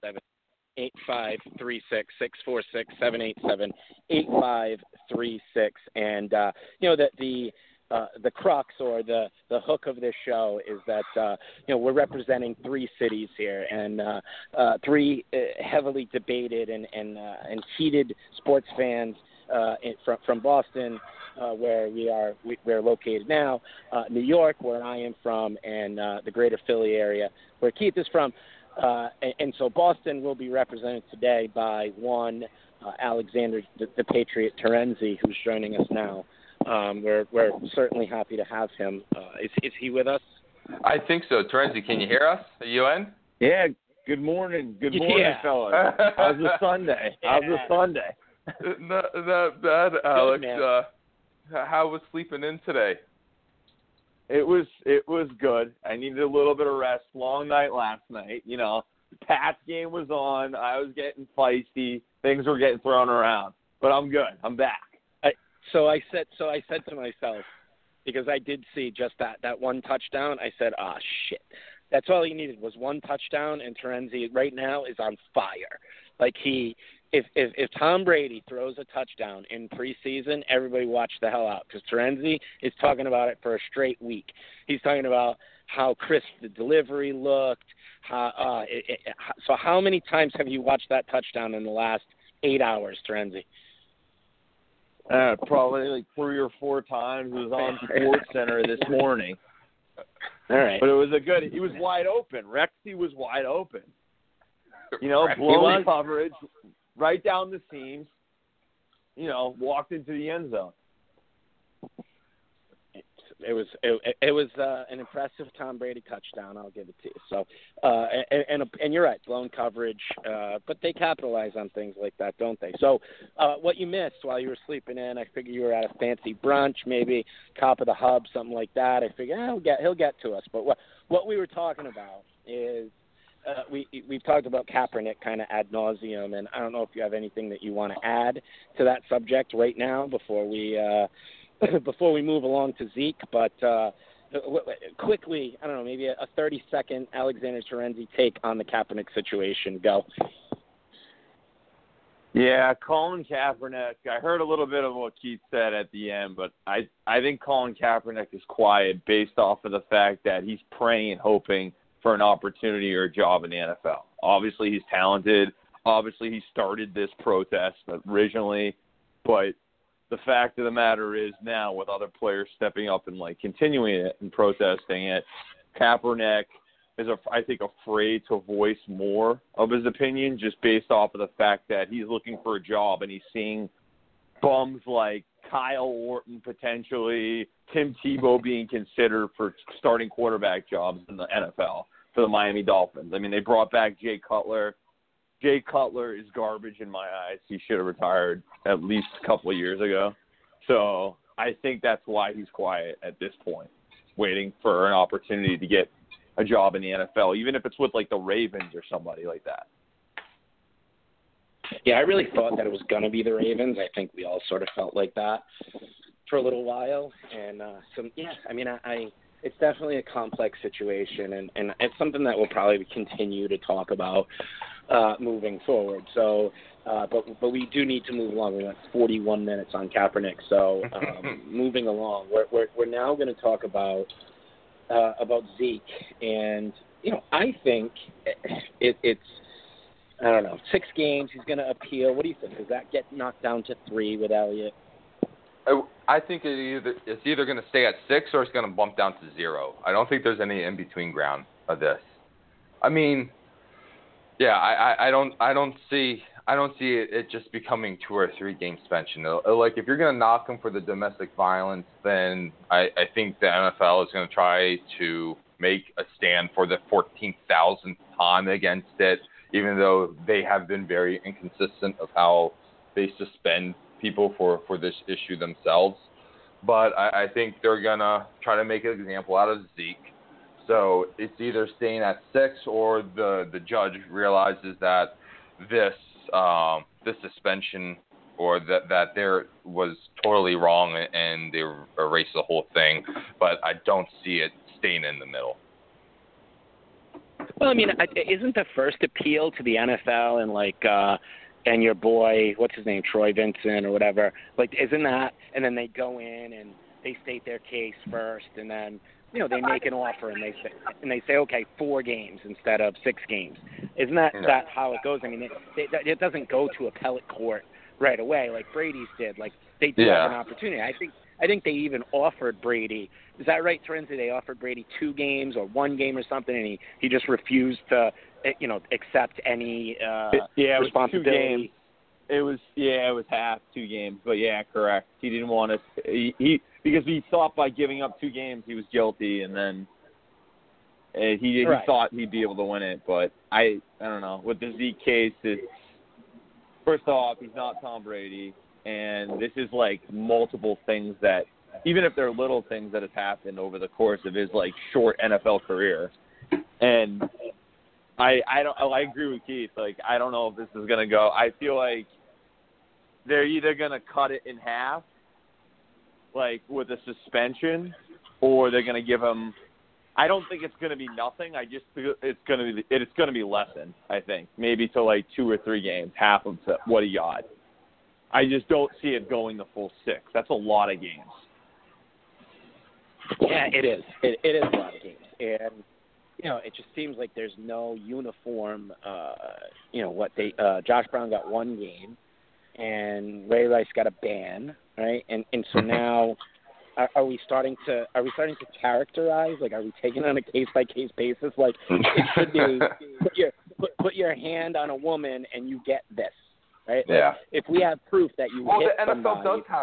8536-467-886, and the crux or the hook of this show is that we're representing three cities here, and three heavily debated and heated sports fans from Boston, where we're located now, New York, where I am from, and the greater Philly area, where Keith is from. And so Boston will be represented today by one Alexander the Patriot Terenzi, who's joining us now. We're certainly happy to have him. Is he with us? I think so. Terenzi, can you hear us? Are you in? Yeah. Good morning. Good morning, fellas. How's the Sunday? How's the Sunday? Not bad, Alex. Good, how was sleeping in today? It was good. I needed a little bit of rest. Long night last night. The Pats game was on. I was getting feisty. Things were getting thrown around. But I'm good. I'm back. So I said to myself, because I did see just that one touchdown, I said, shit. That's all he needed was one touchdown, and Terenzi right now is on fire. Like if Tom Brady throws a touchdown in preseason, everybody watch the hell out, because Terenzi is talking about it for a straight week. He's talking about how crisp the delivery looked. So how many times have you watched that touchdown in the last 8 hours, Terenzi? Probably like 3 or 4 times. It was on SportsCenter this morning. All right. But he was wide open. Rexy was wide open. Blown coverage, right down the seams, walked into the end zone. it was an impressive Tom Brady touchdown. I'll give it to you. So, and you're right, blown coverage, but they capitalize on things like that, don't they? So, what you missed while you were sleeping in, I figure you were at a fancy brunch, maybe top of the hub, something like that. I figure he'll get to us. But what we were talking about is we've talked about Kaepernick kind of ad nauseum, and I don't know if you have anything that you want to add to that subject right now before we move along to Zeke. But quickly, I don't know, maybe a 30-second Alexander Terenzi take on the Kaepernick situation. Go. Yeah, Colin Kaepernick, I heard a little bit of what Keith said at the end, but I think Colin Kaepernick is quiet based off of the fact that he's praying and hoping for an opportunity or a job in the NFL. Obviously, he's talented. Obviously, he started this protest originally, but the fact of the matter is now with other players stepping up and continuing it and protesting it, Kaepernick is, I think, afraid to voice more of his opinion just based off of the fact that he's looking for a job and he's seeing bums like Kyle Orton potentially, Tim Tebow being considered for starting quarterback jobs in the NFL for the Miami Dolphins. I mean, they brought back Jay Cutler. Jay Cutler is garbage in my eyes. He should have retired at least a couple of years ago. So I think that's why he's quiet at this point, waiting for an opportunity to get a job in the NFL, even if it's with the Ravens or somebody like that. Yeah, I really thought that it was going to be the Ravens. I think we all sort of felt like that for a little while. And it's definitely a complex situation, and it's something that we'll probably continue to talk about moving forward. So, but we do need to move along. We went 41 minutes on Kaepernick. So, moving along, we're now going to talk about Zeke, and I think it's. I don't know. 6 games. He's going to appeal. What do you think? Does that get knocked down to 3 with Elliott? I think it's either going to stay at 6 or it's going to bump down to 0. I don't think there's any in between ground of this. I mean, yeah, I don't see it just becoming 2 or 3 game suspension. If you're going to knock him for the domestic violence, then I think the NFL is going to try to make a stand for the 14,000th time against it, even though they have been very inconsistent of how they suspend people for this issue themselves. But I think they're going to try to make an example out of Zeke. So it's either staying at 6 or the judge realizes that this suspension or that there was totally wrong and they erase the whole thing. But I don't see it staying in the middle. Well, I mean, isn't the first appeal to the NFL and your boy, what's his name, Troy Vincent or whatever, isn't that? And then they go in and they state their case first, and then they make an offer and they say okay, 4 games instead of 6 games. Isn't that how it goes? I mean, it doesn't go to appellate court right away like Brady's did. They do have an opportunity. I think they even offered Brady. Is that right, Terenzi? They offered Brady 2 games or 1 game or something, and he just refused to, accept any responsibility. It was 2 games. It was half 2 games, but yeah, correct. He didn't want to. Because he thought by giving up 2 games he was guilty, and then he thought he'd be able to win it. But I don't know. With the Zeke case, first off, he's not Tom Brady. And this is multiple things that, even if they're little things that have happened over the course of his short NFL career. And I agree with Keith. I don't know if this is gonna go. I feel like they're either gonna cut it in half, with a suspension, or they're gonna give him. I don't think it's gonna be nothing. I just think it's gonna be lessened. I think maybe to 2 or 3 games, half of what he got. I just don't see it going the full 6. That's a lot of games. Yeah, it is. It is a lot of games. And, it just seems like there's no uniform, Josh Brown got 1 game, and Ray Rice got a ban, right? And so now are we starting to characterize, are we taking it on a case-by-case basis? It should be put your hand on a woman and you get this. Right? Yeah. If we have proof that you hit the NFL somebody, does have that.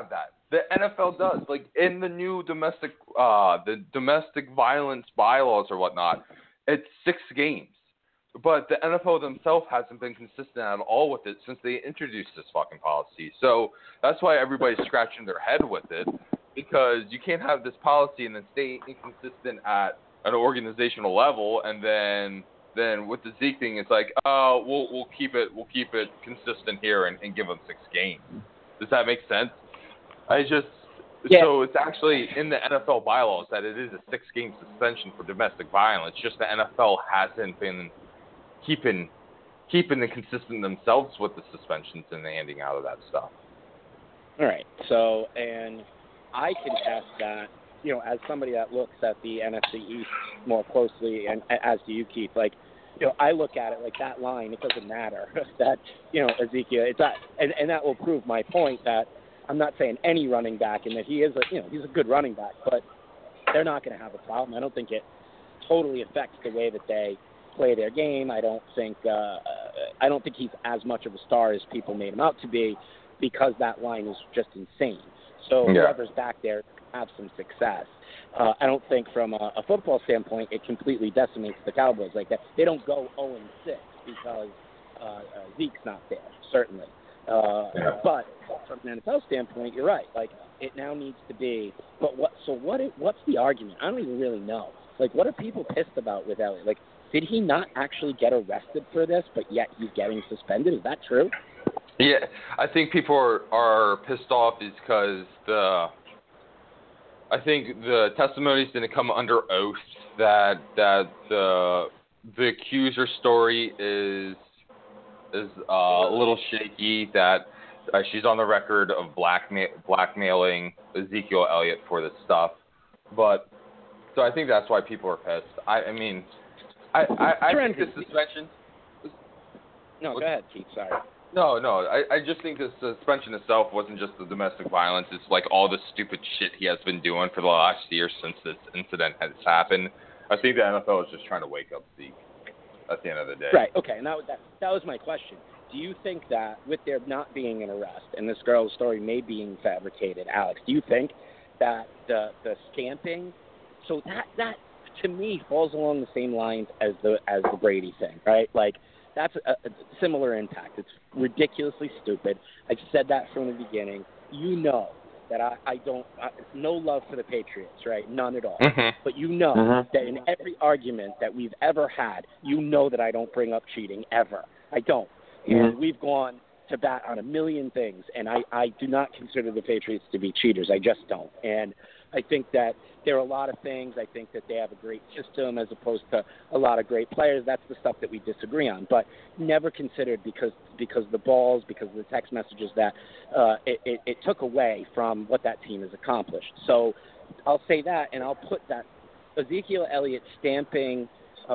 The NFL does. Like, in the new domestic violence bylaws or whatnot, it's 6 games. But the NFL themselves hasn't been consistent at all with it since they introduced this fucking policy. So that's why everybody's scratching their head with it, because you can't have this policy and then stay inconsistent at an organizational level, and then with the Zeke thing, it's like, oh, we'll keep it consistent here and give them 6 games. Does that make sense? So it's actually in the NFL bylaws that it is a 6-game suspension for domestic violence. Just the NFL hasn't been keeping it consistent themselves with the suspensions and the handing out of that stuff. All right. So, and I can test that, as somebody that looks at the NFC East more closely, and as do you, Keith, like, I look at it like that line, it doesn't matter that, Ezekiel, it's not, and that will prove my point that I'm not saying any running back, and that he is he's a good running back, but they're not going to have a problem. I don't think it totally affects the way that they play their game. I don't think he's as much of a star as people made him out to be, because that line is just insane. So whoever's back there have some success. I don't think from a football standpoint it completely decimates the Cowboys like that. They don't go 0-6 because Zeke's not there, certainly. But from an NFL standpoint, you're right. Like, it now needs to be. But what's the argument? I don't even really know. Like, what are people pissed about with Elliott? Like, did he not actually get arrested for this, but yet he's getting suspended? Is that true? Yeah, I think people are pissed off is because I think the testimonies didn't come under oath. That the accuser story is a little shaky. That she's on the record of blackmailing Ezekiel Elliott for this stuff. But so I think that's why people are pissed. I think the suspension. No, go ahead, Keith. Sorry. No. I just think the suspension itself wasn't just the domestic violence. It's like all the stupid shit he has been doing for the last year since this incident has happened. I think the NFL is just trying to wake up Zeke at the end of the day. Right. Okay. And that was my question. Do you think that with there not being an arrest and this girl's story may being fabricated, Alex, do you think that the stamping, so that to me falls along the same lines as the Brady thing, right? Like, that's a similar impact. It's ridiculously stupid. I've said that from the beginning. That I don't no love for the Patriots, right? None at all. Mm-hmm. But that in every argument that we've ever had, that I don't bring up cheating ever. I don't. And we've gone to bat on a million things, and I do not consider the Patriots to be cheaters. I just don't. And I think that there are a lot of things. I think that they have a great system as opposed to a lot of great players. That's the stuff that we disagree on. But never considered because the balls, because of the text messages that it took away from what that team has accomplished. So I'll say that, and I'll put that Ezekiel Elliott stamping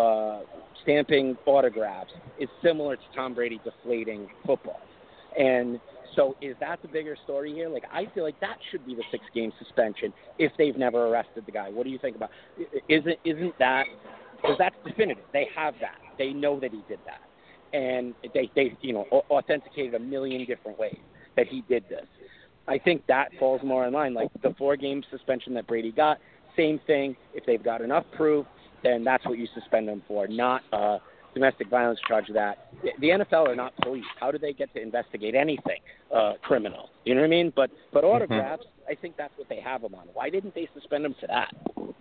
autographs is similar to Tom Brady deflating football. And so is that the bigger story here? Like, I feel like that should be the 6-game suspension if they've never arrested the guy. What do you think about it? Isn't that – because that's definitive. They have that. They know that he did that. And they authenticated a million different ways that he did this. I think that falls more in line. Like, the 4-game suspension that Brady got, same thing. If they've got enough proof, then that's what you suspend them for, not domestic violence charge that. The NFL are not police. How do they get to investigate anything criminal? You know what I mean? But autographs, I think that's what they have them on. Why didn't they suspend them for that?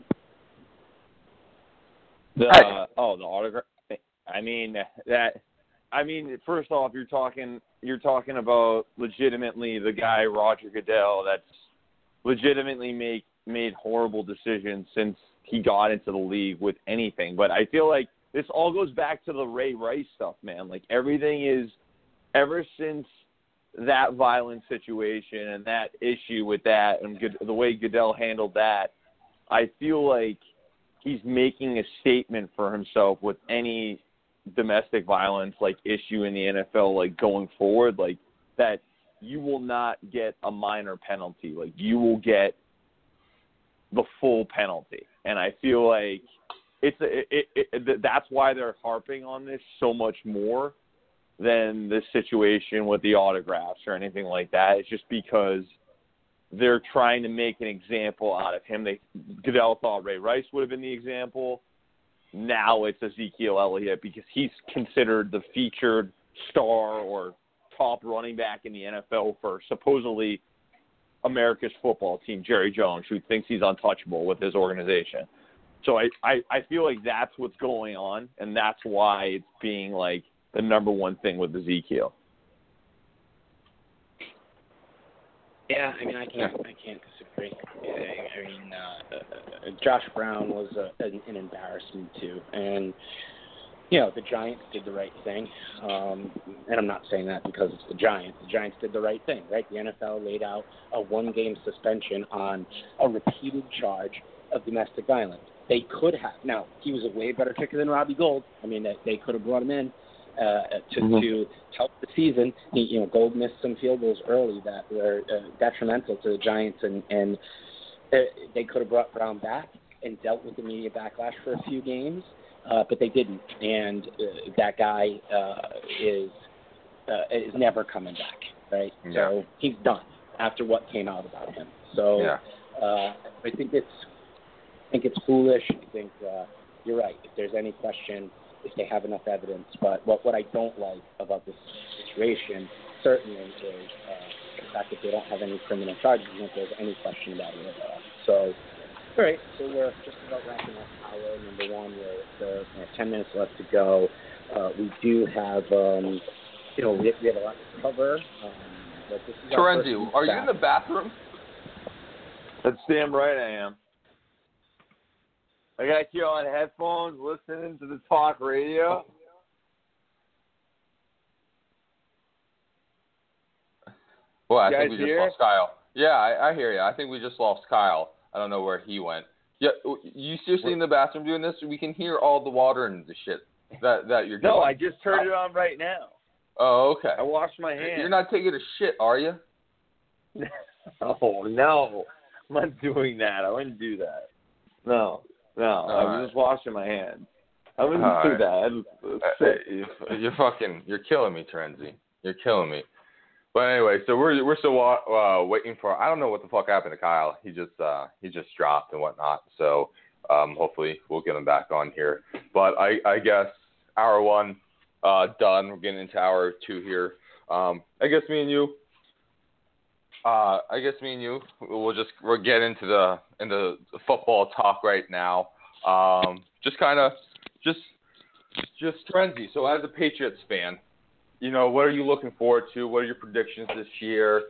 The autograph. First off, you're talking about legitimately the guy Roger Goodell that's legitimately made horrible decisions since he got into the league with anything. But I feel like this all goes back to the Ray Rice stuff, man. Like, everything is, ever since that violent situation and that issue with that and the way Goodell handled that, I feel like he's making a statement for himself with any domestic violence, like, issue in the NFL, like, going forward, like, that you will not get a minor penalty. Like, you will get the full penalty. And I feel like that's why they're harping on this so much more than the situation with the autographs or anything like that. It's just because they're trying to make an example out of him. Goodell thought Ray Rice would have been the example. Now it's Ezekiel Elliott because he's considered the featured star or top running back in the NFL for supposedly America's football team, Jerry Jones, who thinks he's untouchable with his organization. So I feel like that's what's going on, and that's why it's being like the number one thing with Ezekiel. Yeah, I mean, I can't disagree. I mean, Josh Brown was an embarrassment too, and the Giants did the right thing. And I'm not saying that because it's the Giants. The Giants did the right thing, right? The NFL laid out a one-game suspension on a repeated charge of domestic violence. They could have. Now, he was a way better kicker than Robbie Gould. I mean, they could have brought him in to help the season. Gold missed some field goals early that were detrimental to the Giants, and they could have brought Brown back and dealt with the media backlash for a few games, but they didn't. And that guy is never coming back, right? Yeah. So he's done after what came out about him. So I think it's foolish. I think you're right. If there's any question, if they have enough evidence. But what I don't like about this situation certainly is the fact that they don't have any criminal charges and if there's any question about it at all. So, all right, so we're just about wrapping up hour number one. We're 10 minutes left to go. We do have, we have a lot to cover. But this is Terenzi, are you in the bathroom? That's damn right I am. I got you on headphones listening to the talk radio. Well, I think we just lost Kyle. Yeah, I hear you. I think we just lost Kyle. I don't know where he went. Yeah, you seriously in the bathroom doing this? We can hear all the water and the shit that you're doing. No, I just turned it on right now. Oh, okay. I washed my hands. You're not taking a shit, are you? Oh, no. I'm not doing that. I wouldn't do that. No, I was just washing my hands. I wouldn't do that. You're killing me, Terenzi. You're killing me. But anyway, so we're still waiting for. I don't know what the fuck happened to Kyle. He just dropped and whatnot. So hopefully we'll get him back on here. But I guess hour one done. We're getting into hour two here. I guess me and you. We'll get into the football talk right now. Just Terenzi. So as a Patriots fan, what are you looking forward to? What are your predictions this year?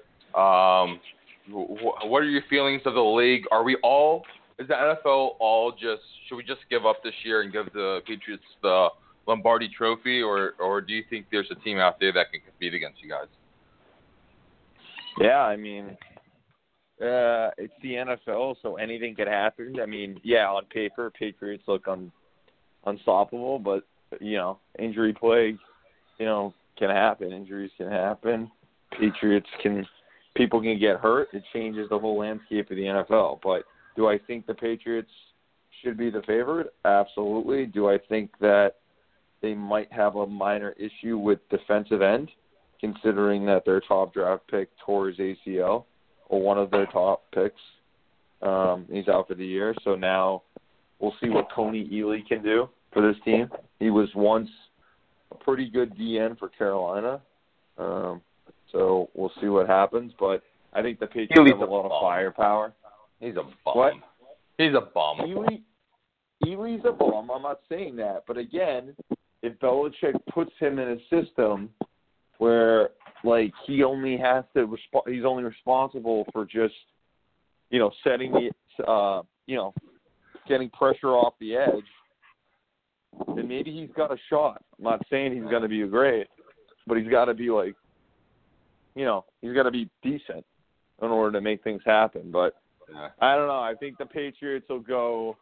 What are your feelings of the league? Is the NFL should we just give up this year and give the Patriots the Lombardi Trophy, or do you think there's a team out there that can compete against you guys? Yeah, I mean, it's the NFL, so anything could happen. I mean, yeah, on paper, Patriots look unstoppable, but, injury plague, can happen. Injuries can happen. People can get hurt. It changes the whole landscape of the NFL. But do I think the Patriots should be the favorite? Absolutely. Do I think that they might have a minor issue with defensive end, considering that their top draft pick tore his ACL, or one of their top picks? He's out for the year. So now we'll see what Tony Ely can do for this team. He was once a pretty good DN for Carolina. So we'll see what happens. But I think the Patriots have a lot of firepower. He's a bum. What? He's a bum. Ely's a bum. I'm not saying that. But again, if Belichick puts him in a system where, he only has to he's only responsible for just, setting the, getting pressure off the edge, then maybe he's got a shot. I'm not saying he's going to be great, but he's got to be he's got to be decent in order to make things happen. But I don't know. I think the Patriots will go,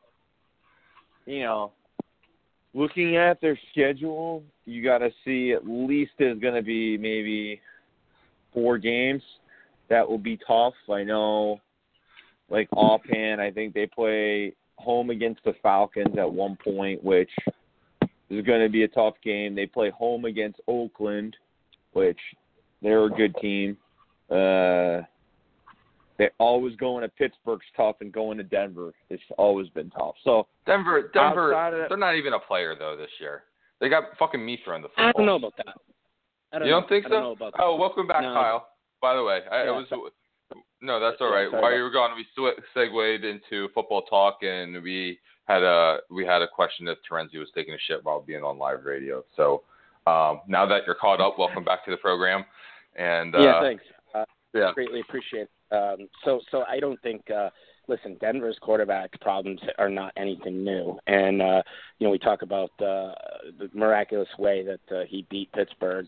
looking at their schedule, you got to see at least there's going to be maybe 4 games that will be tough. I know, offhand, I think they play home against the Falcons at one point, which is going to be a tough game. They play home against Oakland, which they're a good team. They always going to Pittsburgh's tough, and going to Denver, it's always been tough. So Denver, they're not even a player though this year. They got fucking me throwing the football. I don't know about that. You don't think so? I don't know about that. Oh, welcome back, No. Kyle. By the way, no, that's all right. While you were gone, we segued into football talk, and we had a question if Terenzi was taking a shit while being on live radio. So now that you're caught up, welcome back to the program. And thanks. Greatly appreciate it. So I don't think. Listen, Denver's quarterback problems are not anything new, and we talk about the miraculous way that he beat Pittsburgh.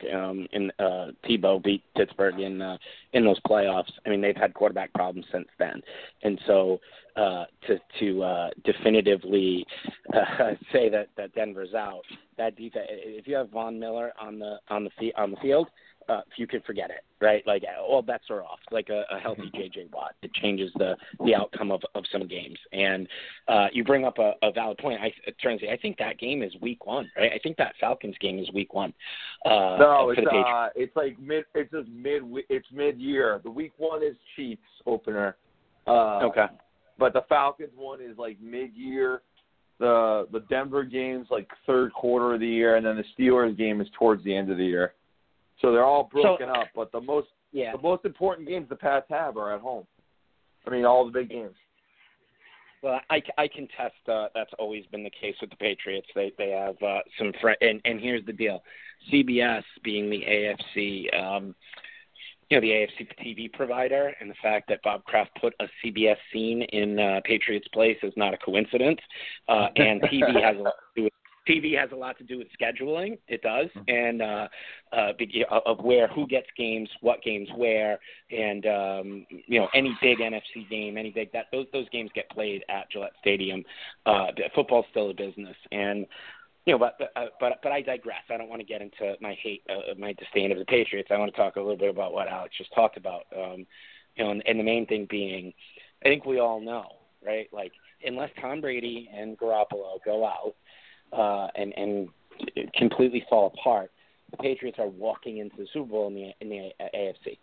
Tebow beat Pittsburgh in those playoffs. I mean, they've had quarterback problems since then, and so to definitively say that Denver's out, that defense. If you have Von Miller on the field. You could forget it, right? Like all bets are off. Like a healthy J.J. Watt, it changes the outcome of some games. And you bring up a valid point. I think that game is week 1, right? I think that Falcons game is week 1. No, it's like it's mid-year. The week 1 is Chiefs opener. Okay. But the Falcons one is like mid-year. The Denver game's like third quarter of the year, and then the Steelers game is towards the end of the year. So they're all broken up, but the most important games the Pats have are at home. I mean, all the big games. Well, I contest that's always been the case with the Patriots. They have some and here's the deal: CBS being the AFC, the AFC TV provider, and the fact that Bob Kraft put a CBS scene in Patriots Place is not a coincidence. And TV has a lot to do with. TV has a lot to do with scheduling. It does, and of who gets games, what games where, and any big NFC game, those games get played at Gillette Stadium. Football's still a business, and but I digress. I don't want to get into my hate, my disdain of the Patriots. I want to talk a little bit about what Alex just talked about. And the main thing being, I think we all know, right? Like unless Tom Brady and Garoppolo go out. And completely fall apart, the Patriots are walking into the Super Bowl in the AFC.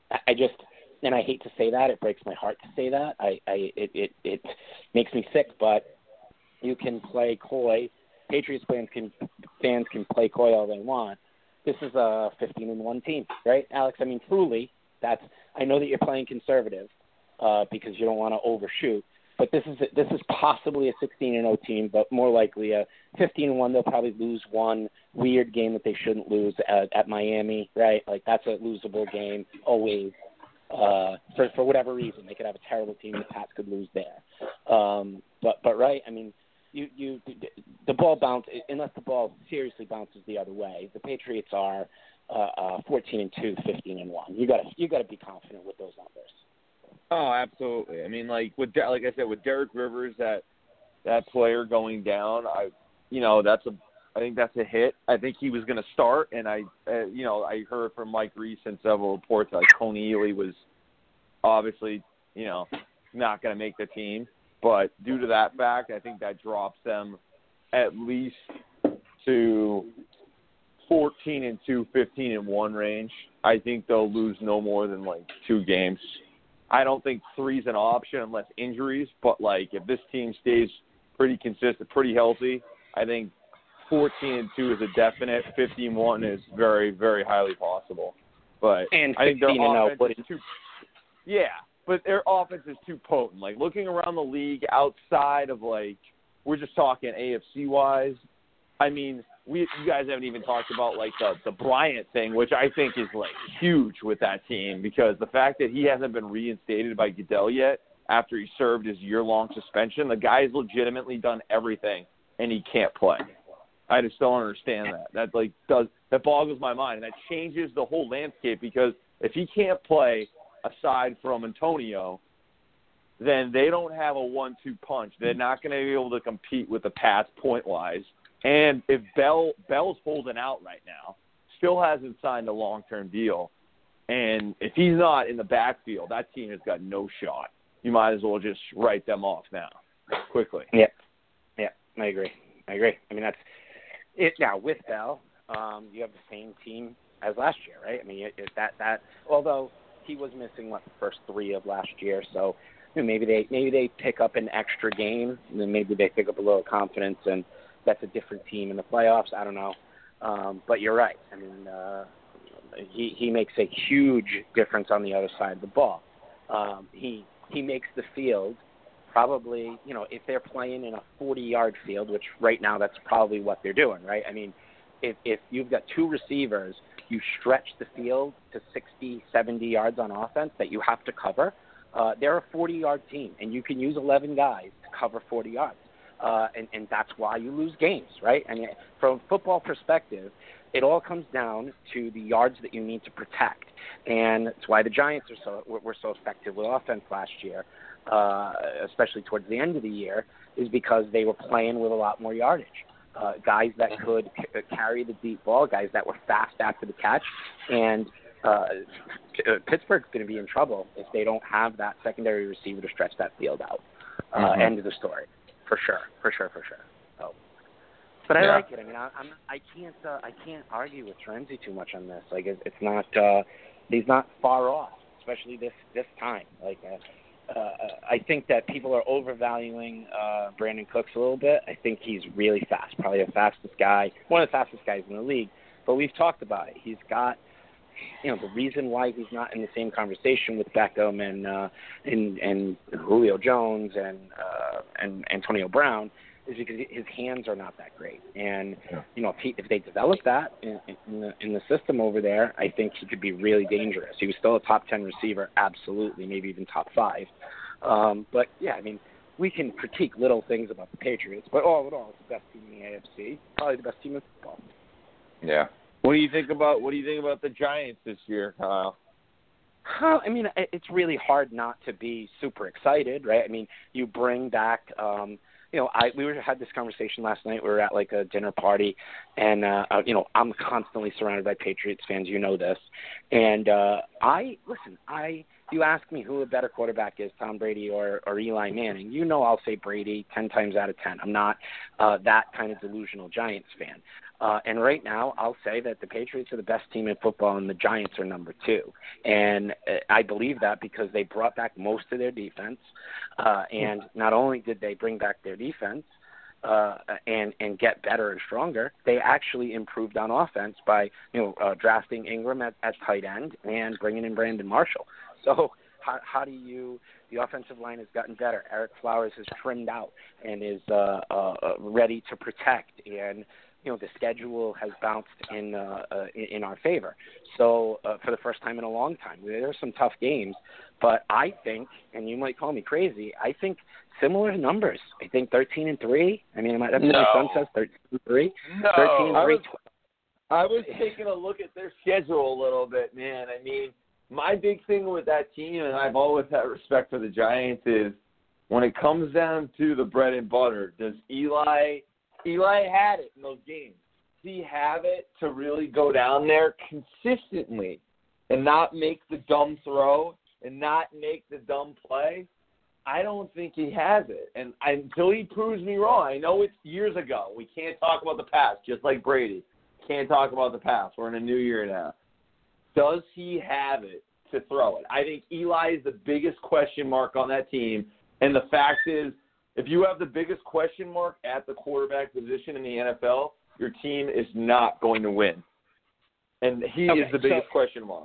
I hate to say that. It breaks my heart to say that. It makes me sick. But you can play coy. Patriots fans can play coy all they want. This is a 15-1 team, right, Alex? I mean, truly, I know that you're playing conservative because you don't want to overshoot. But this is possibly a 16-0 team, but more likely a 15-1. They'll probably lose one weird game that they shouldn't lose at Miami, right? Like that's a losable game always. For whatever reason, they could have a terrible team. The Pats could lose there. But right, I mean, the ball bounces unless the ball seriously bounces the other way. The Patriots are 14-2, 15-1. You got to be confident with those numbers. Oh, absolutely. I mean, like I said, with Derek Rivers, that player going down, I think that's a hit. I think he was going to start, and I heard from Mike Reese and several reports that Tony Ely was obviously, not going to make the team. But due to that fact, I think that drops them at least to 14-2, 15-1 range. I think they'll lose no more than like 2 games. I don't think 3's an option unless injuries, but like if this team stays pretty consistent, pretty healthy, I think 14-2 is a definite. 15-1 is very, very highly possible. But and I think their offense is too. Yeah, but their offense is too potent. Like looking around the league outside of like we're just talking AFC wise. I mean, you guys haven't even talked about like the Bryant thing, which I think is like huge with that team because the fact that he hasn't been reinstated by Goodell yet after he served his year-long suspension, the guy's legitimately done everything and he can't play. I just don't understand that. That boggles my mind, and that changes the whole landscape because if he can't play aside from Antonio, then they don't have a 1-2 punch. They're not going to be able to compete with the Pats point-wise. And if Bell's holding out right now, still hasn't signed a long-term deal, and if he's not in the backfield, that team has got no shot. You might as well just write them off now, quickly. Yeah, I agree. I mean, that's it. Now with Bell, you have the same team as last year, right? I mean, that although he was missing the first 3 of last year, so maybe they pick up an extra game, and then maybe they pick up a little confidence, and that's a different team in the playoffs. I don't know, but you're right. I mean, he makes a huge difference on the other side of the ball. He makes the field probably, if they're playing in a 40-yard field, which right now that's probably what they're doing, right? I mean, if you've got 2 receivers, you stretch the field to 60, 70 yards on offense that you have to cover. They're a 40-yard team, and you can use 11 guys to cover 40 yards. And that's why you lose games, right? I mean, from a football perspective, it all comes down to the yards that you need to protect. And that's why the Giants were so effective with offense last year, especially towards the end of the year, is because they were playing with a lot more yardage. Guys that could carry the deep ball, guys that were fast after the catch, and Pittsburgh's going to be in trouble if they don't have that secondary receiver to stretch that field out. End of the story, for sure. So, but I like it. I mean, I can't argue with Renzi too much on this. Like, it's not he's not far off, especially this time. Like, I think that people are overvaluing Brandon Cooks a little bit. I think he's really fast, probably the fastest guy, one of the fastest guys in the league. But we've talked about it. He's got, the reason why he's not in the same conversation with Beckham and Julio Jones and Antonio Brown is because his hands are not that great. And if they develop that in the system over there, I think he could be really dangerous. He was still a top 10 receiver, absolutely, maybe even top 5. But yeah, I mean, we can critique little things about the Patriots, but all in all, it's the best team in the AFC, probably the best team in football. Yeah. What do you think about the Giants this year, Kyle? I mean, it's really hard not to be super excited, right? I mean, you bring back, we had this conversation last night. We were at like a dinner party, and I'm constantly surrounded by Patriots fans. You know this, and you ask me who a better quarterback is, Tom Brady or Eli Manning. I'll say Brady 10 times out of 10. I'm not that kind of delusional Giants fan. And right now, I'll say that the Patriots are the best team in football, and the Giants are number 2. And I believe that because they brought back most of their defense. And not only did they bring back their defense and get better and stronger, they actually improved on offense by drafting Ingram at tight end and bringing in Brandon Marshall. So how do the offensive line has gotten better. Eric Flowers has trimmed out and is ready to protect, and the schedule has bounced in our favor. So for the first time in a long time, there are some tough games, but I think, and you might call me crazy, I think similar numbers. I think 13-3. I mean, that's what my son says, 13-3. No. 13-3. I was taking a look at their schedule a little bit, man. I mean, my big thing with that team, and I've always had respect for the Giants, is when it comes down to the bread and butter, does Eli had it in those games. Does he have it to really go down there consistently and not make the dumb throw and not make the dumb play? I don't think he has it. And until he proves me wrong, I know it's years ago. We can't talk about the past, just like Brady. Can't talk about the past. We're in a new year now. Does he have it to throw it? I think Eli is the biggest question mark on that team. And the fact is, if you have the biggest question mark at the quarterback position in the NFL, your team is not going to win. And he is the biggest question mark.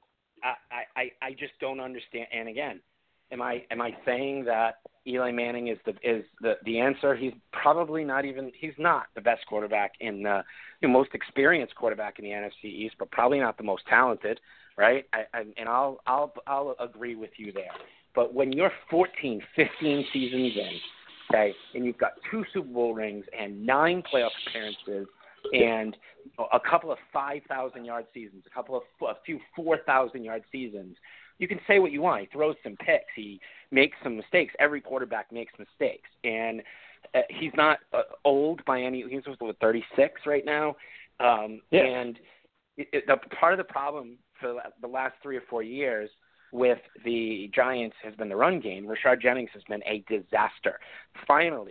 I just don't understand. And again, am I saying that Eli Manning is the answer? He's probably not even. He's not the best quarterback in the most experienced quarterback in the NFC East, but probably not the most talented, right? And I'll agree with you there. But when you're 14, 15 seasons in, okay, and you've got 2 Super Bowl rings and 9 playoff appearances and a couple of 5,000-yard seasons, a few 4,000-yard seasons, you can say what you want. He throws some picks. He makes some mistakes. Every quarterback makes mistakes. And he's not old by any – he's 36 right now. And part of the problem for the last 3 or 4 years with the Giants has been the run game. Rashard Jennings has been a disaster. Finally,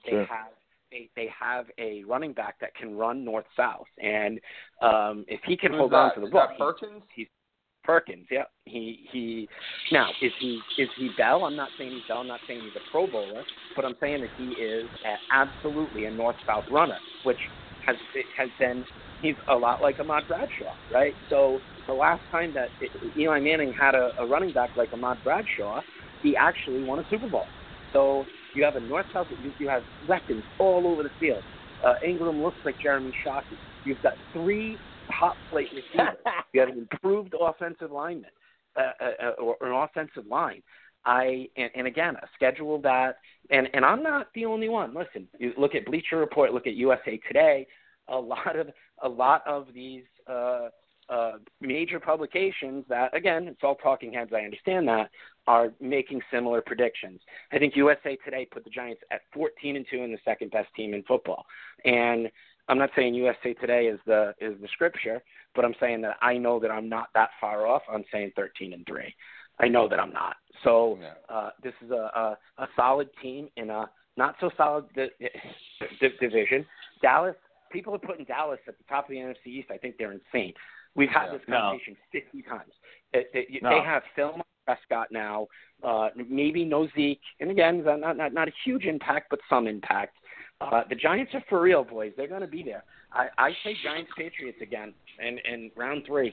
they have a running back that can run north-south. And if he can hold on to the ball – Perkins? Perkins. Yeah, he. Now, is he Bell? I'm not saying he's Bell. I'm not saying he's a Pro Bowler, but I'm saying that he is absolutely a north-south runner, which has been. He's a lot like Ahmad Bradshaw, right? So the last time that Eli Manning had a running back like Ahmad Bradshaw, he actually won a Super Bowl. So you have a north-south. You have weapons all over the field. Ingram looks like Jeremy Shockey. You've got 3 top plate receivers. You have an improved offensive lineman or an offensive line. And again, a schedule that, and I'm not the only one. Listen, you look at Bleacher Report, look at USA Today. A lot of these major publications that, again, it's all talking heads. I understand that, are making similar predictions. I think USA Today put the Giants at 14-2 and the second best team in football. And I'm not saying USA Today is the scripture, but I'm saying that I know that I'm not that far off. I'm saying 13-3. I know that I'm not. So this is a solid team in a not so solid division. Dallas. People are putting Dallas at the top of the NFC East. I think they're insane. We've had this conversation 50 times. They have Phil Prescott now, maybe no Zeke, and again, not a huge impact, but some impact. The Giants are for real, boys. They're going to be there. I say Giants-Patriots again in round 3.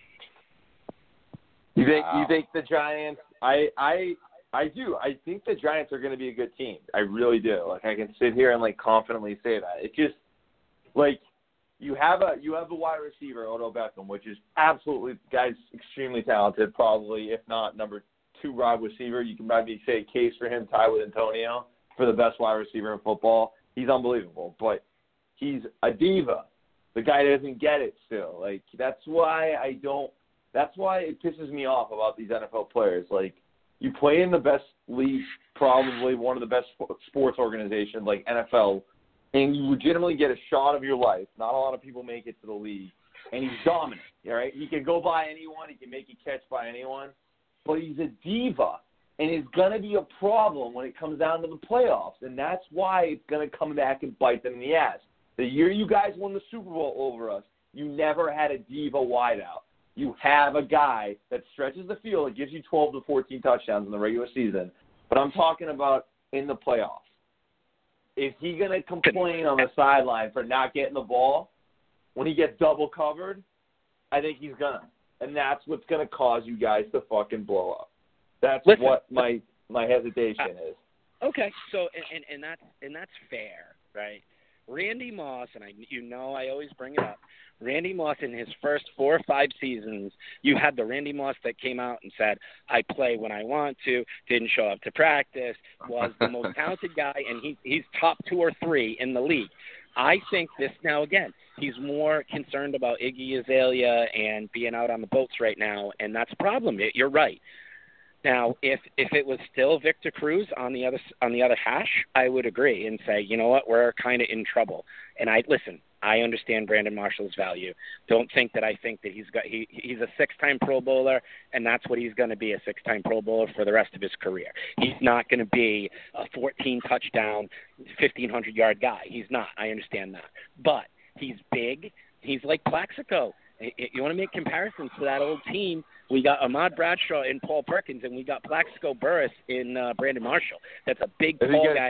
You think the Giants? I do. I think the Giants are going to be a good team. I really do. Like, I can sit here and confidently say that. It just you have a wide receiver, Odell Beckham, which is absolutely, guy's extremely talented, probably if not number 2 wide receiver. You can maybe say a case for him tied with Antonio for the best wide receiver in football. He's unbelievable, but he's a diva. The guy doesn't get it still. That's why it pisses me off about these NFL players. You play in the best league, probably one of the best sports organizations like NFL, and you legitimately get a shot of your life. Not a lot of people make it to the league, and he's dominant. All right, he can go by anyone, he can make a catch by anyone, but he's a diva, and it's going to be a problem when it comes down to the playoffs, and that's why it's going to come back and bite them in the ass. The year you guys won the Super Bowl over us, you never had a diva wideout. You have a guy that stretches the field. It gives you 12 to 14 touchdowns in the regular season, but I'm talking about in the playoffs. Is he going to complain on the sideline for not getting the ball when he gets double covered? I think he's going to. And that's what's going to cause you guys to fucking blow up. That's what my hesitation is. Okay, so and that's fair, right? Randy Moss, and I always bring it up. Randy Moss, in his first 4 or 5 seasons, you had the Randy Moss that came out and said, I play when I want to, didn't show up to practice, was the most talented guy, and he's top 2 or 3 in the league. I think this now, again, he's more concerned about Iggy Azalea and being out on the boats right now, and that's a problem. You're right. Now, if it was still Victor Cruz on the other hash, I would agree and say, you know what, we're kind of in trouble. And I understand Brandon Marshall's value. Don't think that I think that he's a 6-time Pro Bowler, and that's what he's going to be, a 6-time Pro Bowler for the rest of his career. He's not going to be a 14-touchdown, 1,500-yard guy. He's not. I understand that. But he's big. He's like Plaxico. You want to make comparisons to that old team, we got Ahmad Bradshaw in Paul Perkins, and we got Plaxico Burress in Brandon Marshall. That's a big, tall guy.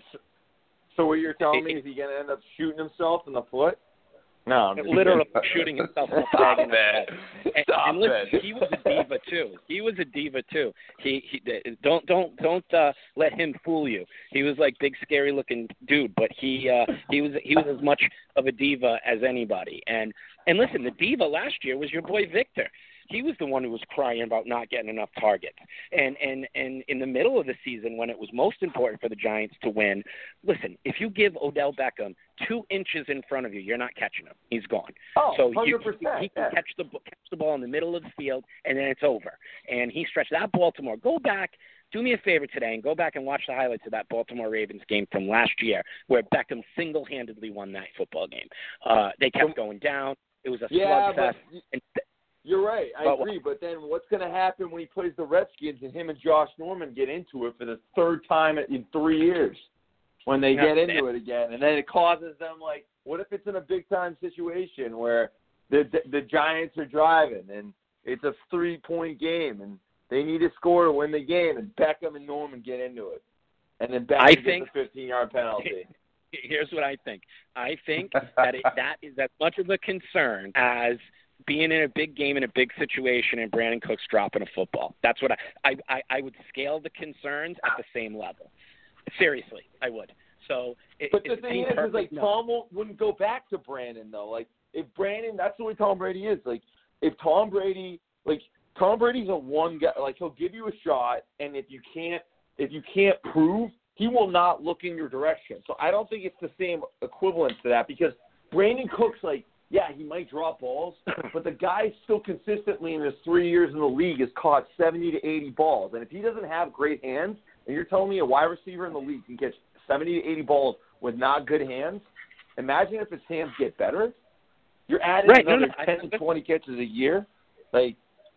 So what you're telling me is he going to end up shooting himself in the foot? No. Literally shooting himself in the foot. And listen, he was a diva, too. He don't let him fool you. He was like big, scary-looking dude, but he was as much of a diva as anybody. And listen, the diva last year was your boy Victor. He was the one who was crying about not getting enough targets. And in the middle of the season, when it was most important for the Giants to win, listen, if you give Odell Beckham 2 inches in front of you, you're not catching him. He's gone. Oh, so 100%. He can catch the ball in the middle of the field, and then it's over. And he stretched that Baltimore. Go back. Do me a favor today and go back and watch the highlights of that Baltimore Ravens game from last year where Beckham single-handedly won that football game. They kept going down. It was a slugfest. You're right. I agree. But then what's going to happen when he plays the Redskins and him and Josh Norman get into it for the 3rd time in 3 years when they get into it again? And then it causes them, what if it's in a big-time situation where the Giants are driving and it's a 3-point game, and they need to score to win the game, and Beckham and Norman get into it. And then Beckham gets a 15-yard penalty. Here's what I think. I think that that is as much of a concern as being in a big game in a big situation and Brandon Cooks dropping a football. That's what I would scale the concerns at the same level. Seriously, I would. So, but the thing is like Tom wouldn't go back to Brandon though. Like if Brandon, that's the way Tom Brady is. Like if Tom Brady's a one guy. Like he'll give you a shot, and if you can't prove, he will not look in your direction. So I don't think it's the same equivalence to that because Brandon Cooks, like, yeah, he might drop balls, but the guy still consistently in his 3 years in the league has caught 70 to 80 balls. And if he doesn't have great hands, and you're telling me a wide receiver in the league can catch 70 to 80 balls with not good hands, imagine if his hands get better. You're adding another 10 to 20 catches a year. Like,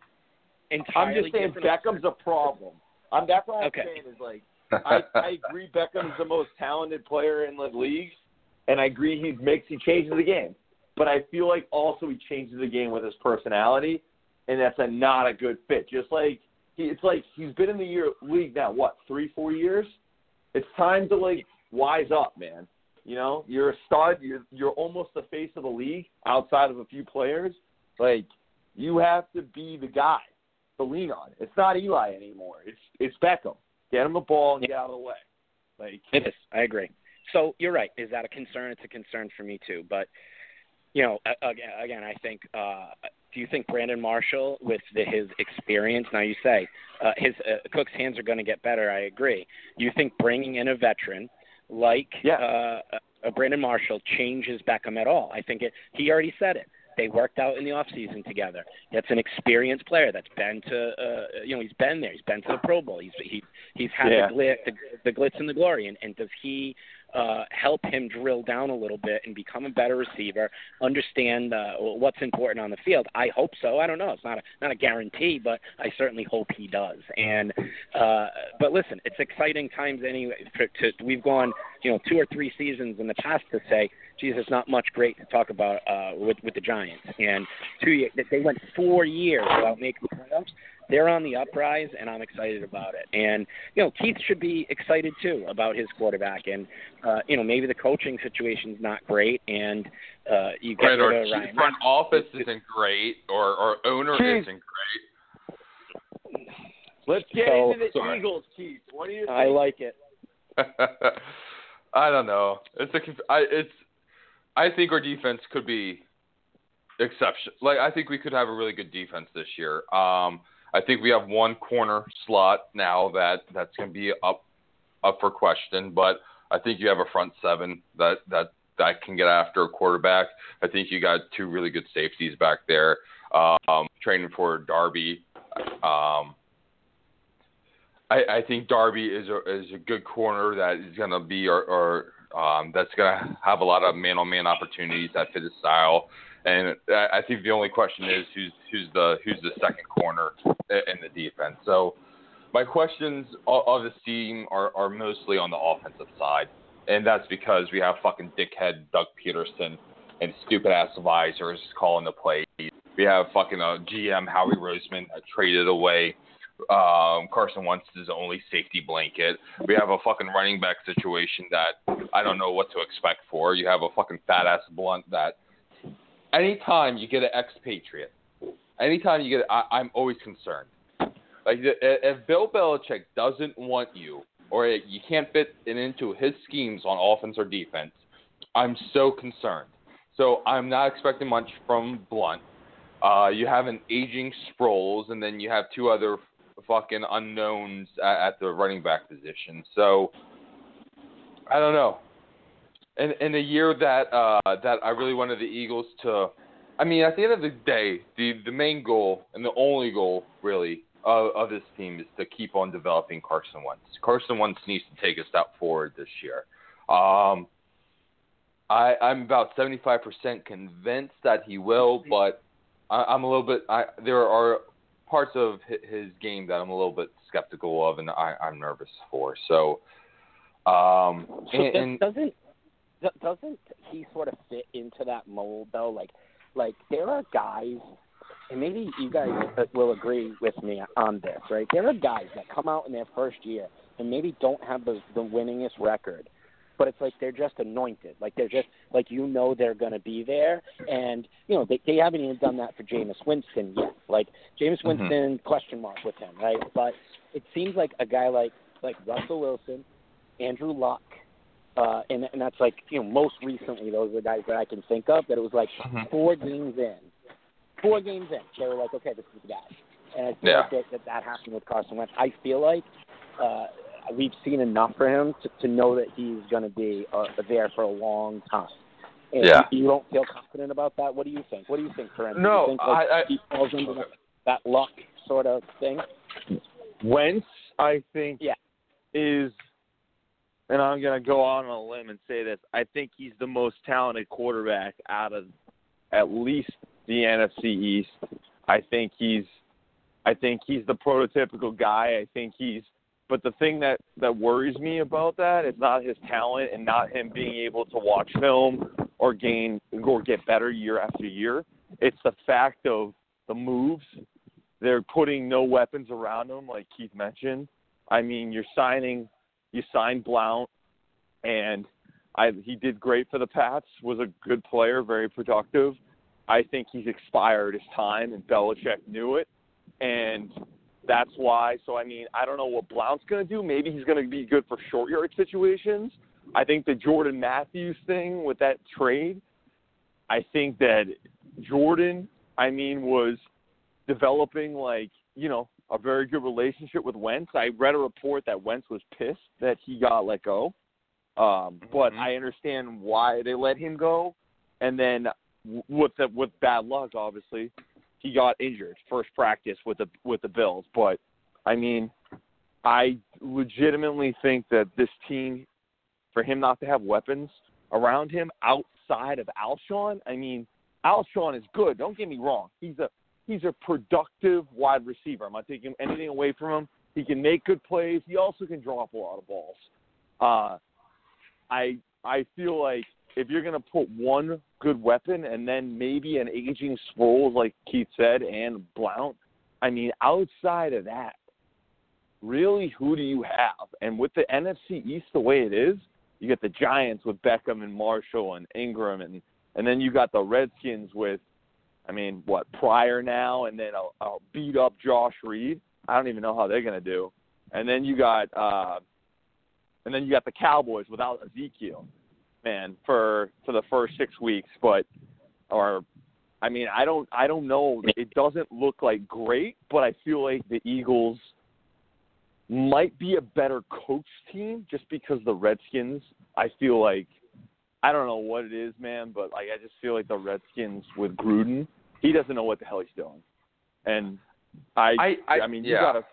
I'm just saying Beckham's a problem. That's all I'm saying is, like, I agree Beckham's the most talented player in the league, and I agree he changes the game. But I feel like also he changes the game with his personality, and that's not a good fit. Just like it's like he's been in the league now, 3-4 years? It's time to, like, wise up, man. You know, you're a stud. You're almost the face of the league outside of a few players. Like, you have to be the guy to lean on. It's not Eli anymore. It's Beckham. Get him the ball and get out of the way. Like, it is. I agree. So you're right. Is that a concern? It's a concern for me too. But, you know, again, I think do you think Brandon Marshall, with his experience, now you say his Cook's hands are going to get better, I agree. You think bringing in a veteran like Brandon Marshall changes Beckham at all? I think he already said it. They worked out in the offseason together. That's an experienced player that's been to, he's been there. He's been to the Pro Bowl. He's had the glitz and the glory. And does he help him drill down a little bit and become a better receiver, understand what's important on the field? I hope so. I don't know. It's not a guarantee, but I certainly hope he does. And but listen, it's exciting times anyway. We've gone 2 or 3 seasons in the past to say, geez, there's not much great to talk about with the Giants. And 2 years, they went 4 years without making playoffs. They're on the uprise, and I'm excited about it. And, Keith should be excited, too, about his quarterback. And, maybe the coaching situation's not great, and you get rid of Ryan. Front office isn't great, or owner isn't great. Let's get into the Eagles, Keith. What do you think? I like it. I don't know. I think our defense could be exceptional. Like, I think we could have a really good defense this year. I think we have one corner slot now that's going to be up for question, but I think you have a front seven that can get after a quarterback. I think you got 2 really good safeties back there. Training for Darby. I think Darby is a good corner that is going to be that's going to have a lot of man-on-man opportunities that fit his style. And I think the only question is who's the second corner in the defense. So my questions of this team are mostly on the offensive side, and that's because we have fucking dickhead Doug Peterson and stupid-ass advisors calling the plays. We have fucking GM Howie Roseman that traded away Carson Wentz's only safety blanket. We have a fucking running back situation that I don't know what to expect for. You have a fucking fat-ass Blunt that anytime you get an expatriate, I'm always concerned. Like, if Bill Belichick doesn't want you, or you can't fit it into his schemes on offense or defense, I'm so concerned. So I'm not expecting much from Blunt. You have an aging Sproles, and then you have 2 other fucking unknowns at the running back position. So I don't know. In a year that I really wanted the Eagles to, I mean, at the end of the day, the main goal and the only goal really of this team is to keep on developing Carson Wentz. Carson Wentz needs to take a step forward this year. I'm about 75% convinced that he will, but I'm a little bit. There are parts of his game that I'm a little bit skeptical of, and I'm nervous for. So, doesn't he sort of fit into that mold though? Like there are guys and maybe you guys will agree with me on this, right? There are guys that come out in their first year and maybe don't have the winningest record, but it's like they're just anointed. Like they're just like they're going to be there, and they haven't even done that for Jameis Winston yet. Like Jameis Winston, question mark with him, right? But it seems like a guy like Russell Wilson, Andrew Luck, and that's like most recently those are the guys that I can think of that it was like 4 games in, they were like, okay, this is the guy, and I feel like that happened with Carson Wentz. I feel like we've seen enough for him to know that he's going to be there for a long time. And you don't feel confident about that? What do you think? What do you think, for him? No, do you think, he falls into that luck sort of thing? Wentz, I think, is, and I'm going to go on a limb and say this, I think he's the most talented quarterback out of at least the NFC East. I think he's the prototypical guy. But the thing that worries me about that is not his talent and not him being able to watch film or get better year after year. It's the fact of the moves. They're putting no weapons around him, like Keith mentioned. I mean, you signed Blount, and he did great for the Pats, was a good player, very productive. I think he's expired his time, and Belichick knew it. And that's why. So, I mean, I don't know what Blount's going to do. Maybe he's going to be good for short yard situations. I think the Jordan Matthews thing with that trade, I think that Jordan, was developing a very good relationship with Wentz. I read a report that Wentz was pissed that he got let go. But I understand why they let him go. And then with bad luck, obviously, he got injured first practice with the Bills. But I mean, I legitimately think that this team, for him not to have weapons around him outside of Alshon, Alshon is good. Don't get me wrong. He's a productive wide receiver. I'm not taking anything away from him. He can make good plays. He also can drop a lot of balls. I feel like if you're going to put one good weapon and then maybe an aging Sproles, like Keith said, and Blount, outside of that, really, who do you have? And with the NFC East the way it is, you get the Giants with Beckham and Marshall and Ingram, and then you got the Redskins with, Pryor now, and then a beat-up Josh Reed. I don't even know how they're going to do. And then you got the Cowboys without Ezekiel, man, for the first 6 weeks. I don't know. It doesn't look like great, but I feel like the Eagles might be a better coach team just because the Redskins, I feel like, I don't know what it is, man, but I just feel like the Redskins with Gruden, he doesn't know what the hell he's doing. And you gotta,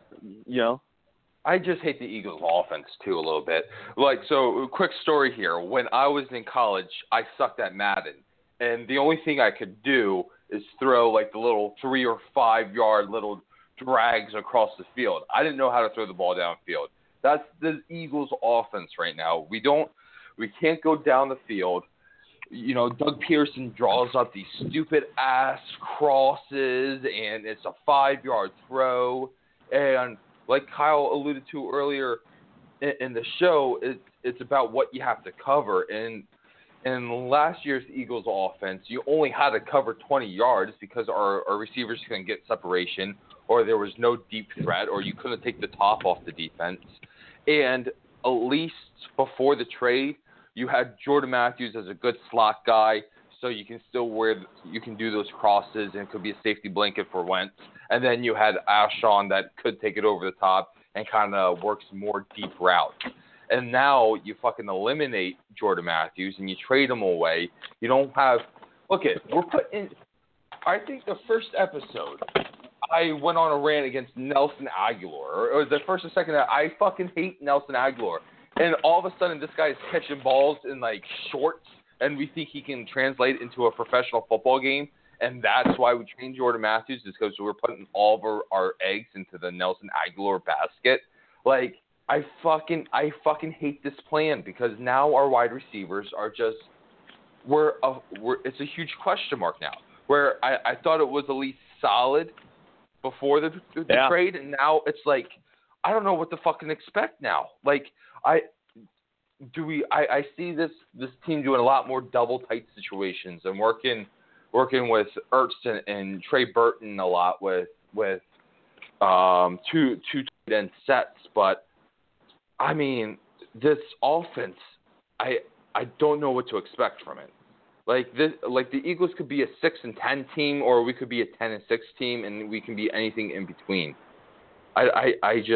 I just hate the Eagles' offense, too, a little bit. So, quick story here. When I was in college, I sucked at Madden. And the only thing I could do is throw, the little 3 or 5 yard little drags across the field. I didn't know how to throw the ball downfield. That's the Eagles' offense right now. We can't go down the field. Doug Pearson draws up these stupid-ass crosses, and it's a 5 yard throw. And like Kyle alluded to earlier in the show, it's about what you have to cover. And in last year's Eagles offense, you only had to cover 20 yards because our receivers couldn't get separation, or there was no deep threat, or you couldn't take the top off the defense. And at least before the trade, you had Jordan Matthews as a good slot guy, so you can still you can do those crosses, and it could be a safety blanket for Wentz. And then you had Alshon that could take it over the top and kind of works more deep routes. And now you fucking eliminate Jordan Matthews and you trade him away. You don't have – look, we're put in – I think the first episode, I went on a rant against Nelson Aguilar. Or the first or second, I fucking hate Nelson Aguilar. And all of a sudden, this guy's catching balls in, shorts, and we think he can translate into a professional football game. And that's why we trained Jordan Matthews, is because we're putting all of our eggs into the Nelson Aguilar basket. I fucking hate this plan, because now our wide receivers are just it's a huge question mark now. Where I thought it was at least solid before the trade, and now it's like I don't know what to fucking expect now. Like I see this team doing a lot more double tight situations and working with Ertz and Trey Burton a lot with two tight end sets, but I mean this offense, I don't know what to expect from it. Like the Eagles could be a 6-10 team, or we could be a 10-6 team, and we can be anything in between. I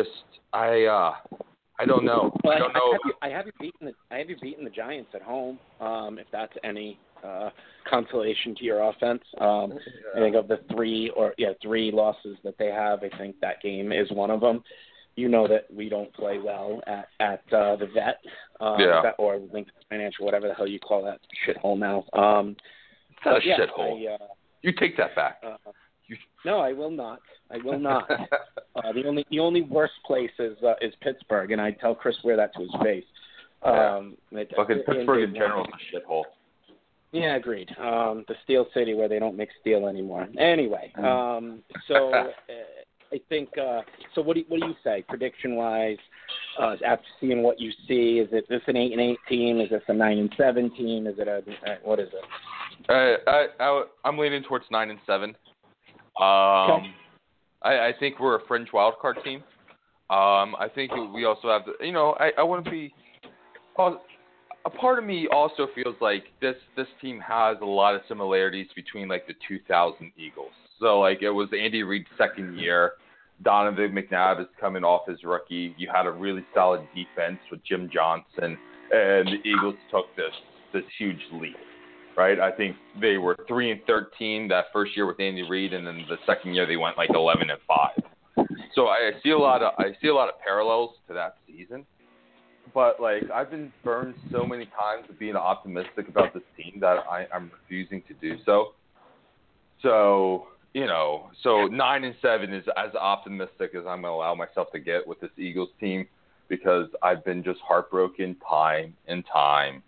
don't know. Well, I don't know. I have you beaten the Giants at home. If that's any consolation to your offense, I think of the three losses that they have, I think that game is one of them. You know that we don't play well at the Vet, or Lincoln Financial, whatever the hell you call that shithole now. It's not a shithole. You take that back. No, I will not. The only worst place is Pittsburgh, and I tell Chris Ware that to his face. Fucking Pittsburgh in general is a shithole. Yeah, agreed. The Steel City where they don't make steel anymore. Anyway, so I think. So what do you say, prediction-wise? After seeing what you see, is this an 8-8 team? Is this a 9-7 team? Is it what is it? I'm leaning towards 9-7. Okay. I think we're a fringe wild card team. I think we also have I want to be. A part of me also feels like this team has a lot of similarities between like the 2000 Eagles. So like it was Andy Reid's second year. Donovan McNabb is coming off his rookie. You had a really solid defense with Jim Johnson, and the Eagles took this huge leap, right? I think they were 3-13 that first year with Andy Reid, and then the second year they went like 11-5. So I see a lot of parallels to that season. But like I've been burned so many times with being optimistic about this team that I'm refusing to do so. So 9-7 is as optimistic as I'm going to allow myself to get with this Eagles team, because I've been just heartbroken time and time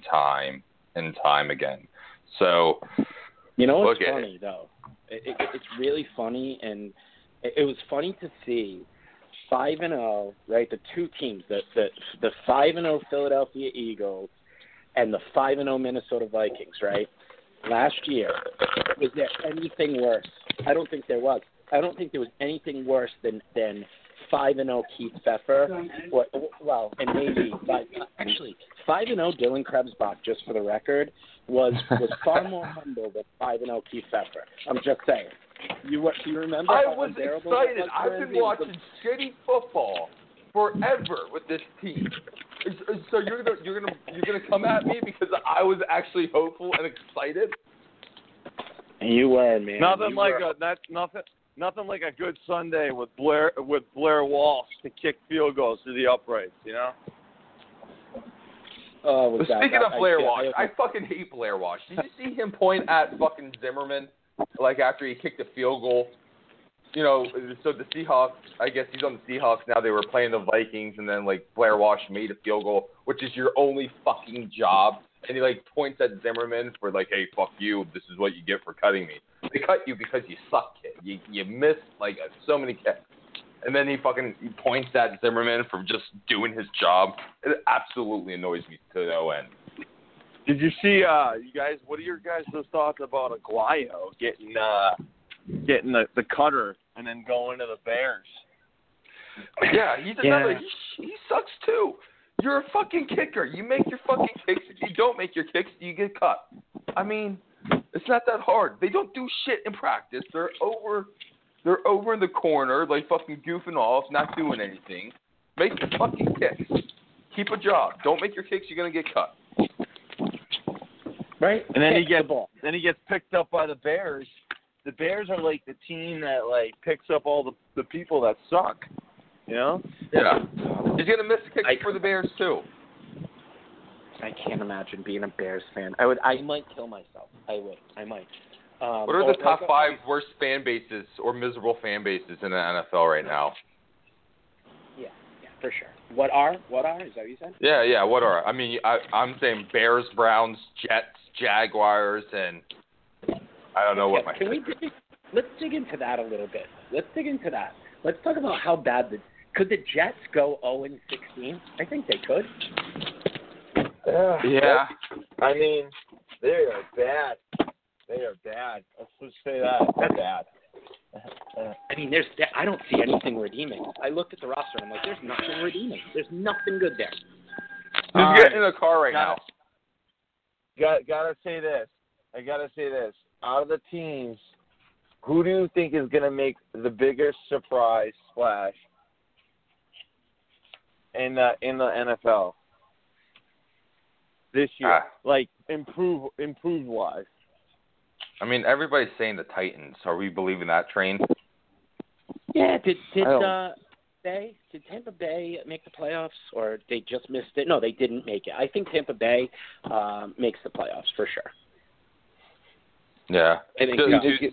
again. So what's funny though? It's really funny, and it was funny to see 5-0, right? The two teams, the 5-0 Philadelphia Eagles and the 5-0 Minnesota Vikings, right? Last year, was there anything worse? I don't think there was. I don't think there was anything worse than 5-0 Keith Pfeffer. And maybe, but actually, 5-0 Dylan Krebsbach, just for the record, was far more humble than 5-0 Keith Pfeffer. I'm just saying. You remember? I was excited. I've been watching shitty football forever with this team. So you're gonna come at me because I was actually hopeful and excited? You were, man. Nothing like a good Sunday with Blair Walsh to kick field goals to the uprights, you know? Speaking of Blair Walsh, I fucking hate Blair Walsh. Did you see him point at fucking Zimmerman like after he kicked a field goal? So the Seahawks, I guess he's on the Seahawks now. They were playing the Vikings, and then like Blair Walsh made a field goal, which is your only fucking job. And he like points at Zimmerman for like, hey, fuck you. This is what you get for cutting me. They cut you because you suck, kid. You missed like so many kicks. And then he points at Zimmerman for just doing his job. It absolutely annoys me to no end. Did you see, you guys? What are your guys' thoughts about Aguayo getting the cutter and then going to the Bears? Yeah, he's another. He sucks too. You're a fucking kicker. You make your fucking kicks. If you don't make your kicks, you get cut. I mean, it's not that hard. They don't do shit in practice. They're over in the corner, like fucking goofing off, not doing anything. Make your fucking kicks. Keep a job. Don't make your kicks. You're gonna get cut. Right. And then he gets picked up by the Bears. The Bears are like the team that like picks up all the people that suck. You know? Yeah. He's gonna miss kicks for the Bears too. I can't imagine being a Bears fan. I might kill myself. I might. What are the top 5 worst fan bases or miserable fan bases in the NFL right now? Yeah, for sure. What are? Is that what you said? Yeah. What are? I mean, I'm saying Bears, Browns, Jets, Jaguars, and I don't know what my. let's dig into that a little bit. Let's talk about how bad could the Jets go 0-16? I think they could. Yeah. I mean, they are bad. Let's just say that. They're bad. I mean, I don't see anything redeeming. I looked at the roster and I'm like, there's nothing redeeming. There's nothing good there. Just get in the car right now. Gotta say this. Out of the teams, who do you think is going to make the biggest surprise splash in the NFL this year? Like improved wise. I mean, everybody's saying the Titans. Are we believing that train? Yeah. Did Tampa Bay make the playoffs, or they just missed it? No, they didn't make it. I think Tampa Bay makes the playoffs for sure. Yeah. I think. Do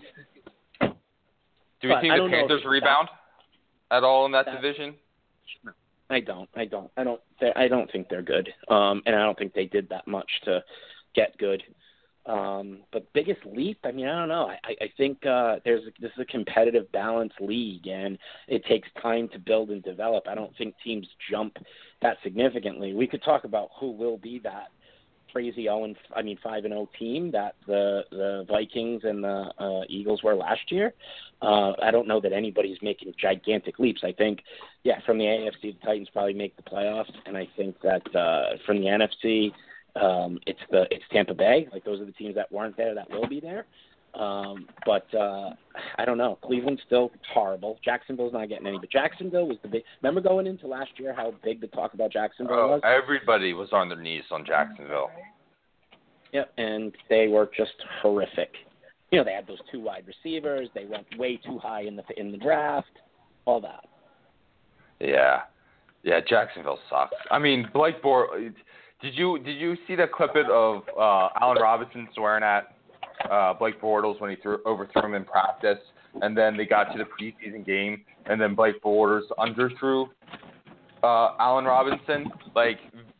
we think the Panthers rebound at all in that division? I don't think they're good. And I don't think they did that much to get good. But biggest leap, I mean, I don't know. I think this is a competitive, balanced league, and it takes time to build and develop. I don't think teams jump that significantly. We could talk about who will be that crazy 5-0 team that the Vikings and the Eagles were last year. I don't know that anybody's making gigantic leaps. I think, from the AFC, the Titans probably make the playoffs, and I think that from the NFC, it's Tampa Bay. Like, those are the teams that weren't there that will be there. But I don't know. Cleveland's still horrible. Jacksonville's not getting any. But Jacksonville was the big. Remember going into last year how big the talk about Jacksonville was? Everybody was on their knees on Jacksonville. Yep, and they were just horrific. They had those 2 wide receivers. They went way too high in the draft. All that. Yeah, Jacksonville sucks. I mean, Blake Bortles. Did you see that clip of Allen Robinson swearing at Blake Bortles when he overthrew him in practice, and then they got to the preseason game, and then Blake Bortles underthrew Allen Robinson? Like,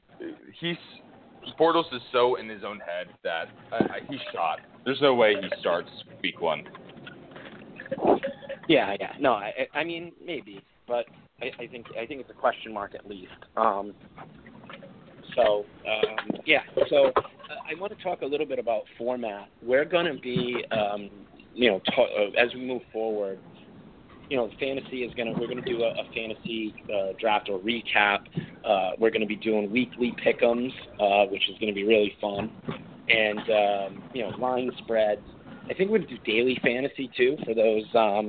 Bortles is so in his own head that he's shot. There's no way he starts week 1. Yeah. No, I mean, maybe, but I think it's a question mark at least. So I want to talk a little bit about format. We're going to be, as we move forward, fantasy we're going to do a fantasy draft or recap. We're going to be doing weekly pick'ems, which is going to be really fun. And, line spreads. I think we're going to do daily fantasy too for those,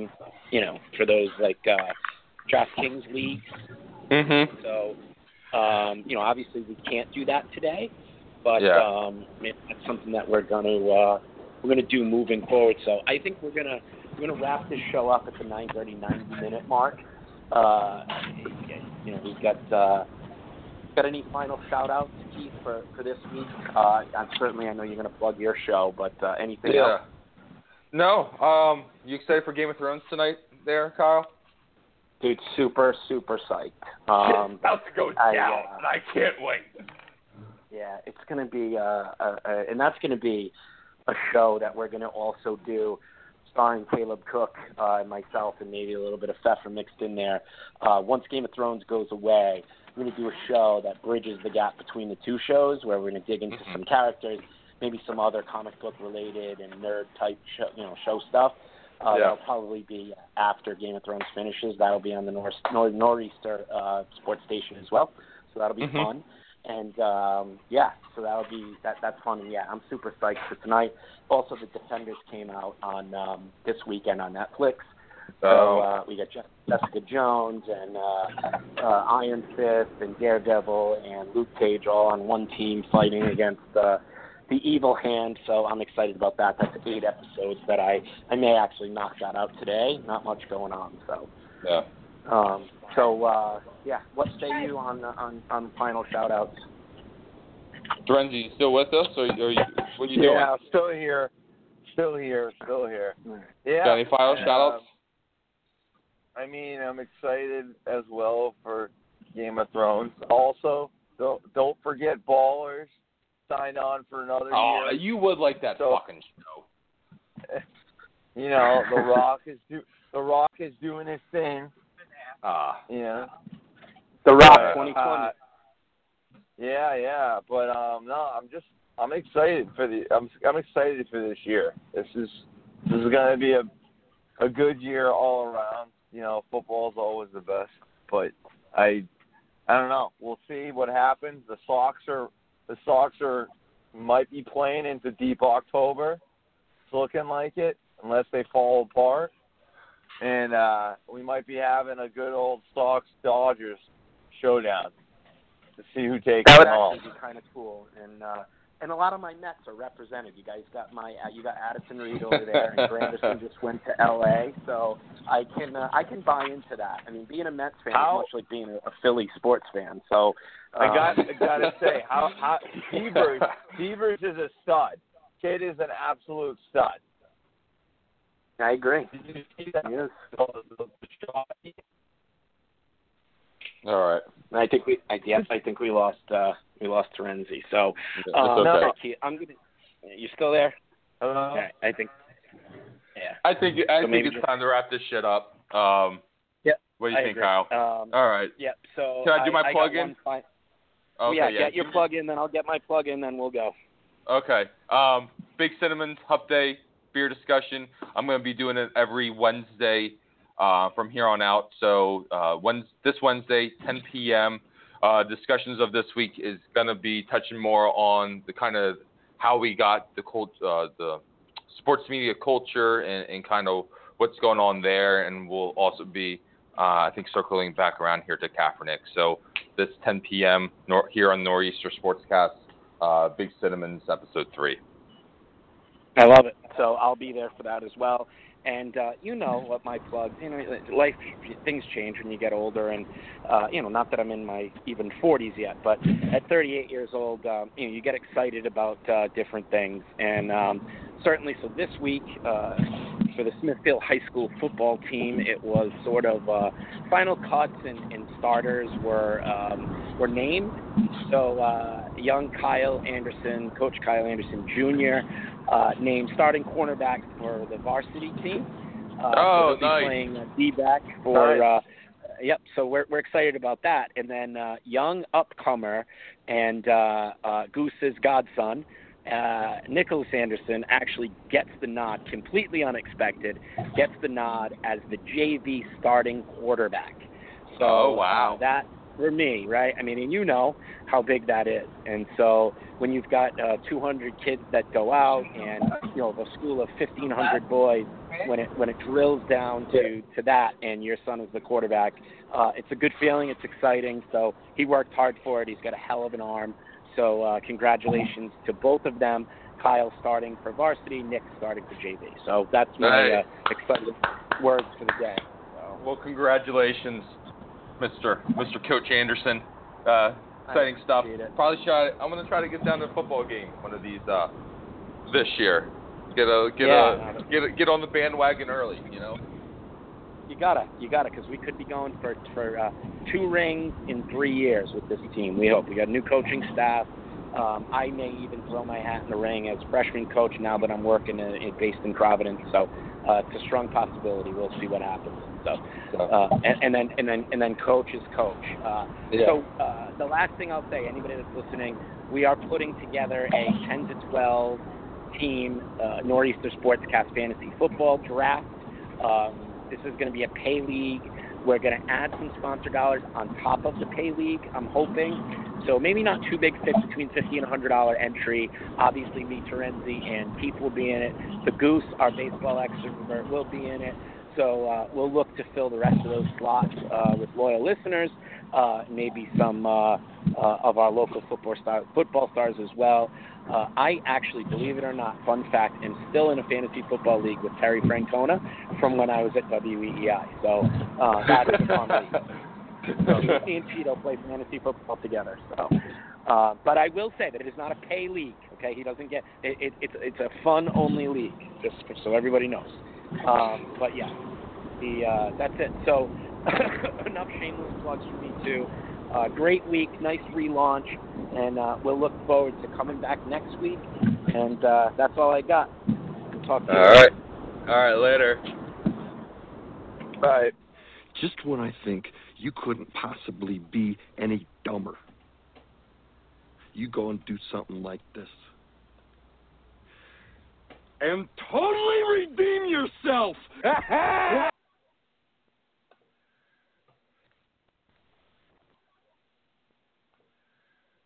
DraftKings leagues. Mm-hmm. So, obviously we can't do that today, but that's something that we're gonna do moving forward. So I think we're gonna wrap this show up at the 90-minute mark. We've got any final shout outs, Keith, for this week? I know you're gonna plug your show, but anything else? No. You excited for Game of Thrones tonight there, Kyle? Dude, super, super psyched. It's about to go down, and I can't wait. Yeah, it's going to be, and that's going to be a show that we're going to also do, starring Caleb Cook and myself, and maybe a little bit of Pfeffer mixed in there. Once Game of Thrones goes away, we're going to do a show that bridges the gap between the 2 shows, where we're going to dig into some characters, maybe some other comic book related and nerd type show stuff. That'll probably be after Game of Thrones finishes. That'll be on the Nor'easter sports station as well. So that'll be fun. And, so that'll be that's fun. And, I'm super psyched for tonight. Also, The Defenders came out on this weekend on Netflix. So we got Jessica Jones and Iron Fist and Daredevil and Luke Cage all on one team fighting against the Evil Hand, so I'm excited about that. That's 8 episodes that I may actually knock that out today. Not much going on, so. Yeah. What say you on final shout-outs? Drenzy, you still with us, or what are you doing? Yeah, still here. Yeah. Got any final shout-outs? I mean, I'm excited as well for Game of Thrones. Also, don't forget Ballers. Sign on for another year. You would like that fucking show. You know, The Rock is doing his thing. The Rock 2020. Yeah. But no, I'm excited for I'm excited for this year. This is going to be a good year all around. You know, football is always the best, but I don't know. We'll see what happens. The Sox might be playing into deep October. It's looking like it, unless they fall apart. And we might be having a good old Sox-Dodgers showdown to see who takes that it home. would actually be kind of cool. And a lot of my Mets are represented. You guys got you got Addison Reed over there, and Granderson just went to L.A. So I can buy into that. I mean, being a Mets fan is much like being a Philly sports fan. So I gotta say, how Devers is a stud. Kid is an absolute stud. I agree. Did you see that? Yes. All right. I think we lost Terenzi. So okay. no, I'm gonna. You still there? Hello. Okay, I think. Yeah. I think it's time to wrap this shit up. Yeah. What do you think, agree. Kyle? All right. Yep. So can I do my plug-in? Okay, yeah, get your plug-in, then I'll get my plug-in, then we'll go. Okay. Big Cinnamons Hump Day beer discussion. I'm going to be doing it every Wednesday from here on out. So this Wednesday, 10 p.m., discussions of this week is going to be touching more on the kind of how we got the sports media culture and kind of what's going on there. And we'll also be, I think, circling back around here to Kaepernick. So this 10 p.m. Here on Nor'easter Sportscast, Big Cinnamons, Episode 3. I love it. So I'll be there for that as well. And you know what my plugs, life, things change when you get older. And, not that I'm in my even 40s yet, but at 38 years old, you get excited about different things. And certainly, so this week, for the Smithfield High School football team, it was sort of final cuts and starters were named. So young Coach Kyle Anderson Jr., named starting cornerback for the varsity team. So he'll be playing D-back for nice. So we're excited about that. And then young upcomer and Goose's godson, Nicholas Anderson, actually gets the nod, completely unexpected, gets the nod as the JV starting quarterback. So wow. That, for me, right? I mean, and you know how big that is. And so when you've got 200 kids that go out and, a school of 1,500 boys, when it drills down to that and your son is the quarterback, it's a good feeling. It's exciting. So he worked hard for it. He's got a hell of an arm. So congratulations to both of them. Kyle starting for varsity, Nick starting for JV. So that's my exciting words for the day. So. Well, congratulations, Mr. Coach Anderson. Exciting stuff. I'm going to try to get down to a football game one of these this year. Get on the bandwagon early, You gotta, because we could be going for 2 rings in 3 years with this team. We hope. We got a new coaching staff. I may even throw my hat in the ring as freshman coach now that I'm working based in Providence. So it's a strong possibility. We'll see what happens. So and then coach is coach. So the last thing I'll say, anybody that's listening, we are putting together a 10 to 12 team Nor'easter Sportscast Fantasy Football Draft. This is going to be a pay league. We're going to add some sponsor dollars on top of the pay league, I'm hoping. So maybe not too big, between $50 and $100 entry. Obviously, me, Terenzi, and Pete will be in it. The Goose, our baseball expert, will be in it. So we'll look to fill the rest of those slots with loyal listeners, maybe some of our local football stars as well. I actually, believe it or not, fun fact, am still in a fantasy football league with Terry Francona from when I was at WEEI. So that is a fun league. So he and Tito play fantasy football together. So, but I will say that it is not a pay league. Okay, he doesn't get it. It's a fun-only league, just so everybody knows. But yeah, that's it. So enough shameless plugs for me too. Great week, nice relaunch, and we'll look forward to coming back next week. And that's all I got. We'll talk to you. All right. All right, later. Bye. Just when I think you couldn't possibly be any dumber, you go and do something like this. And totally redeem yourself!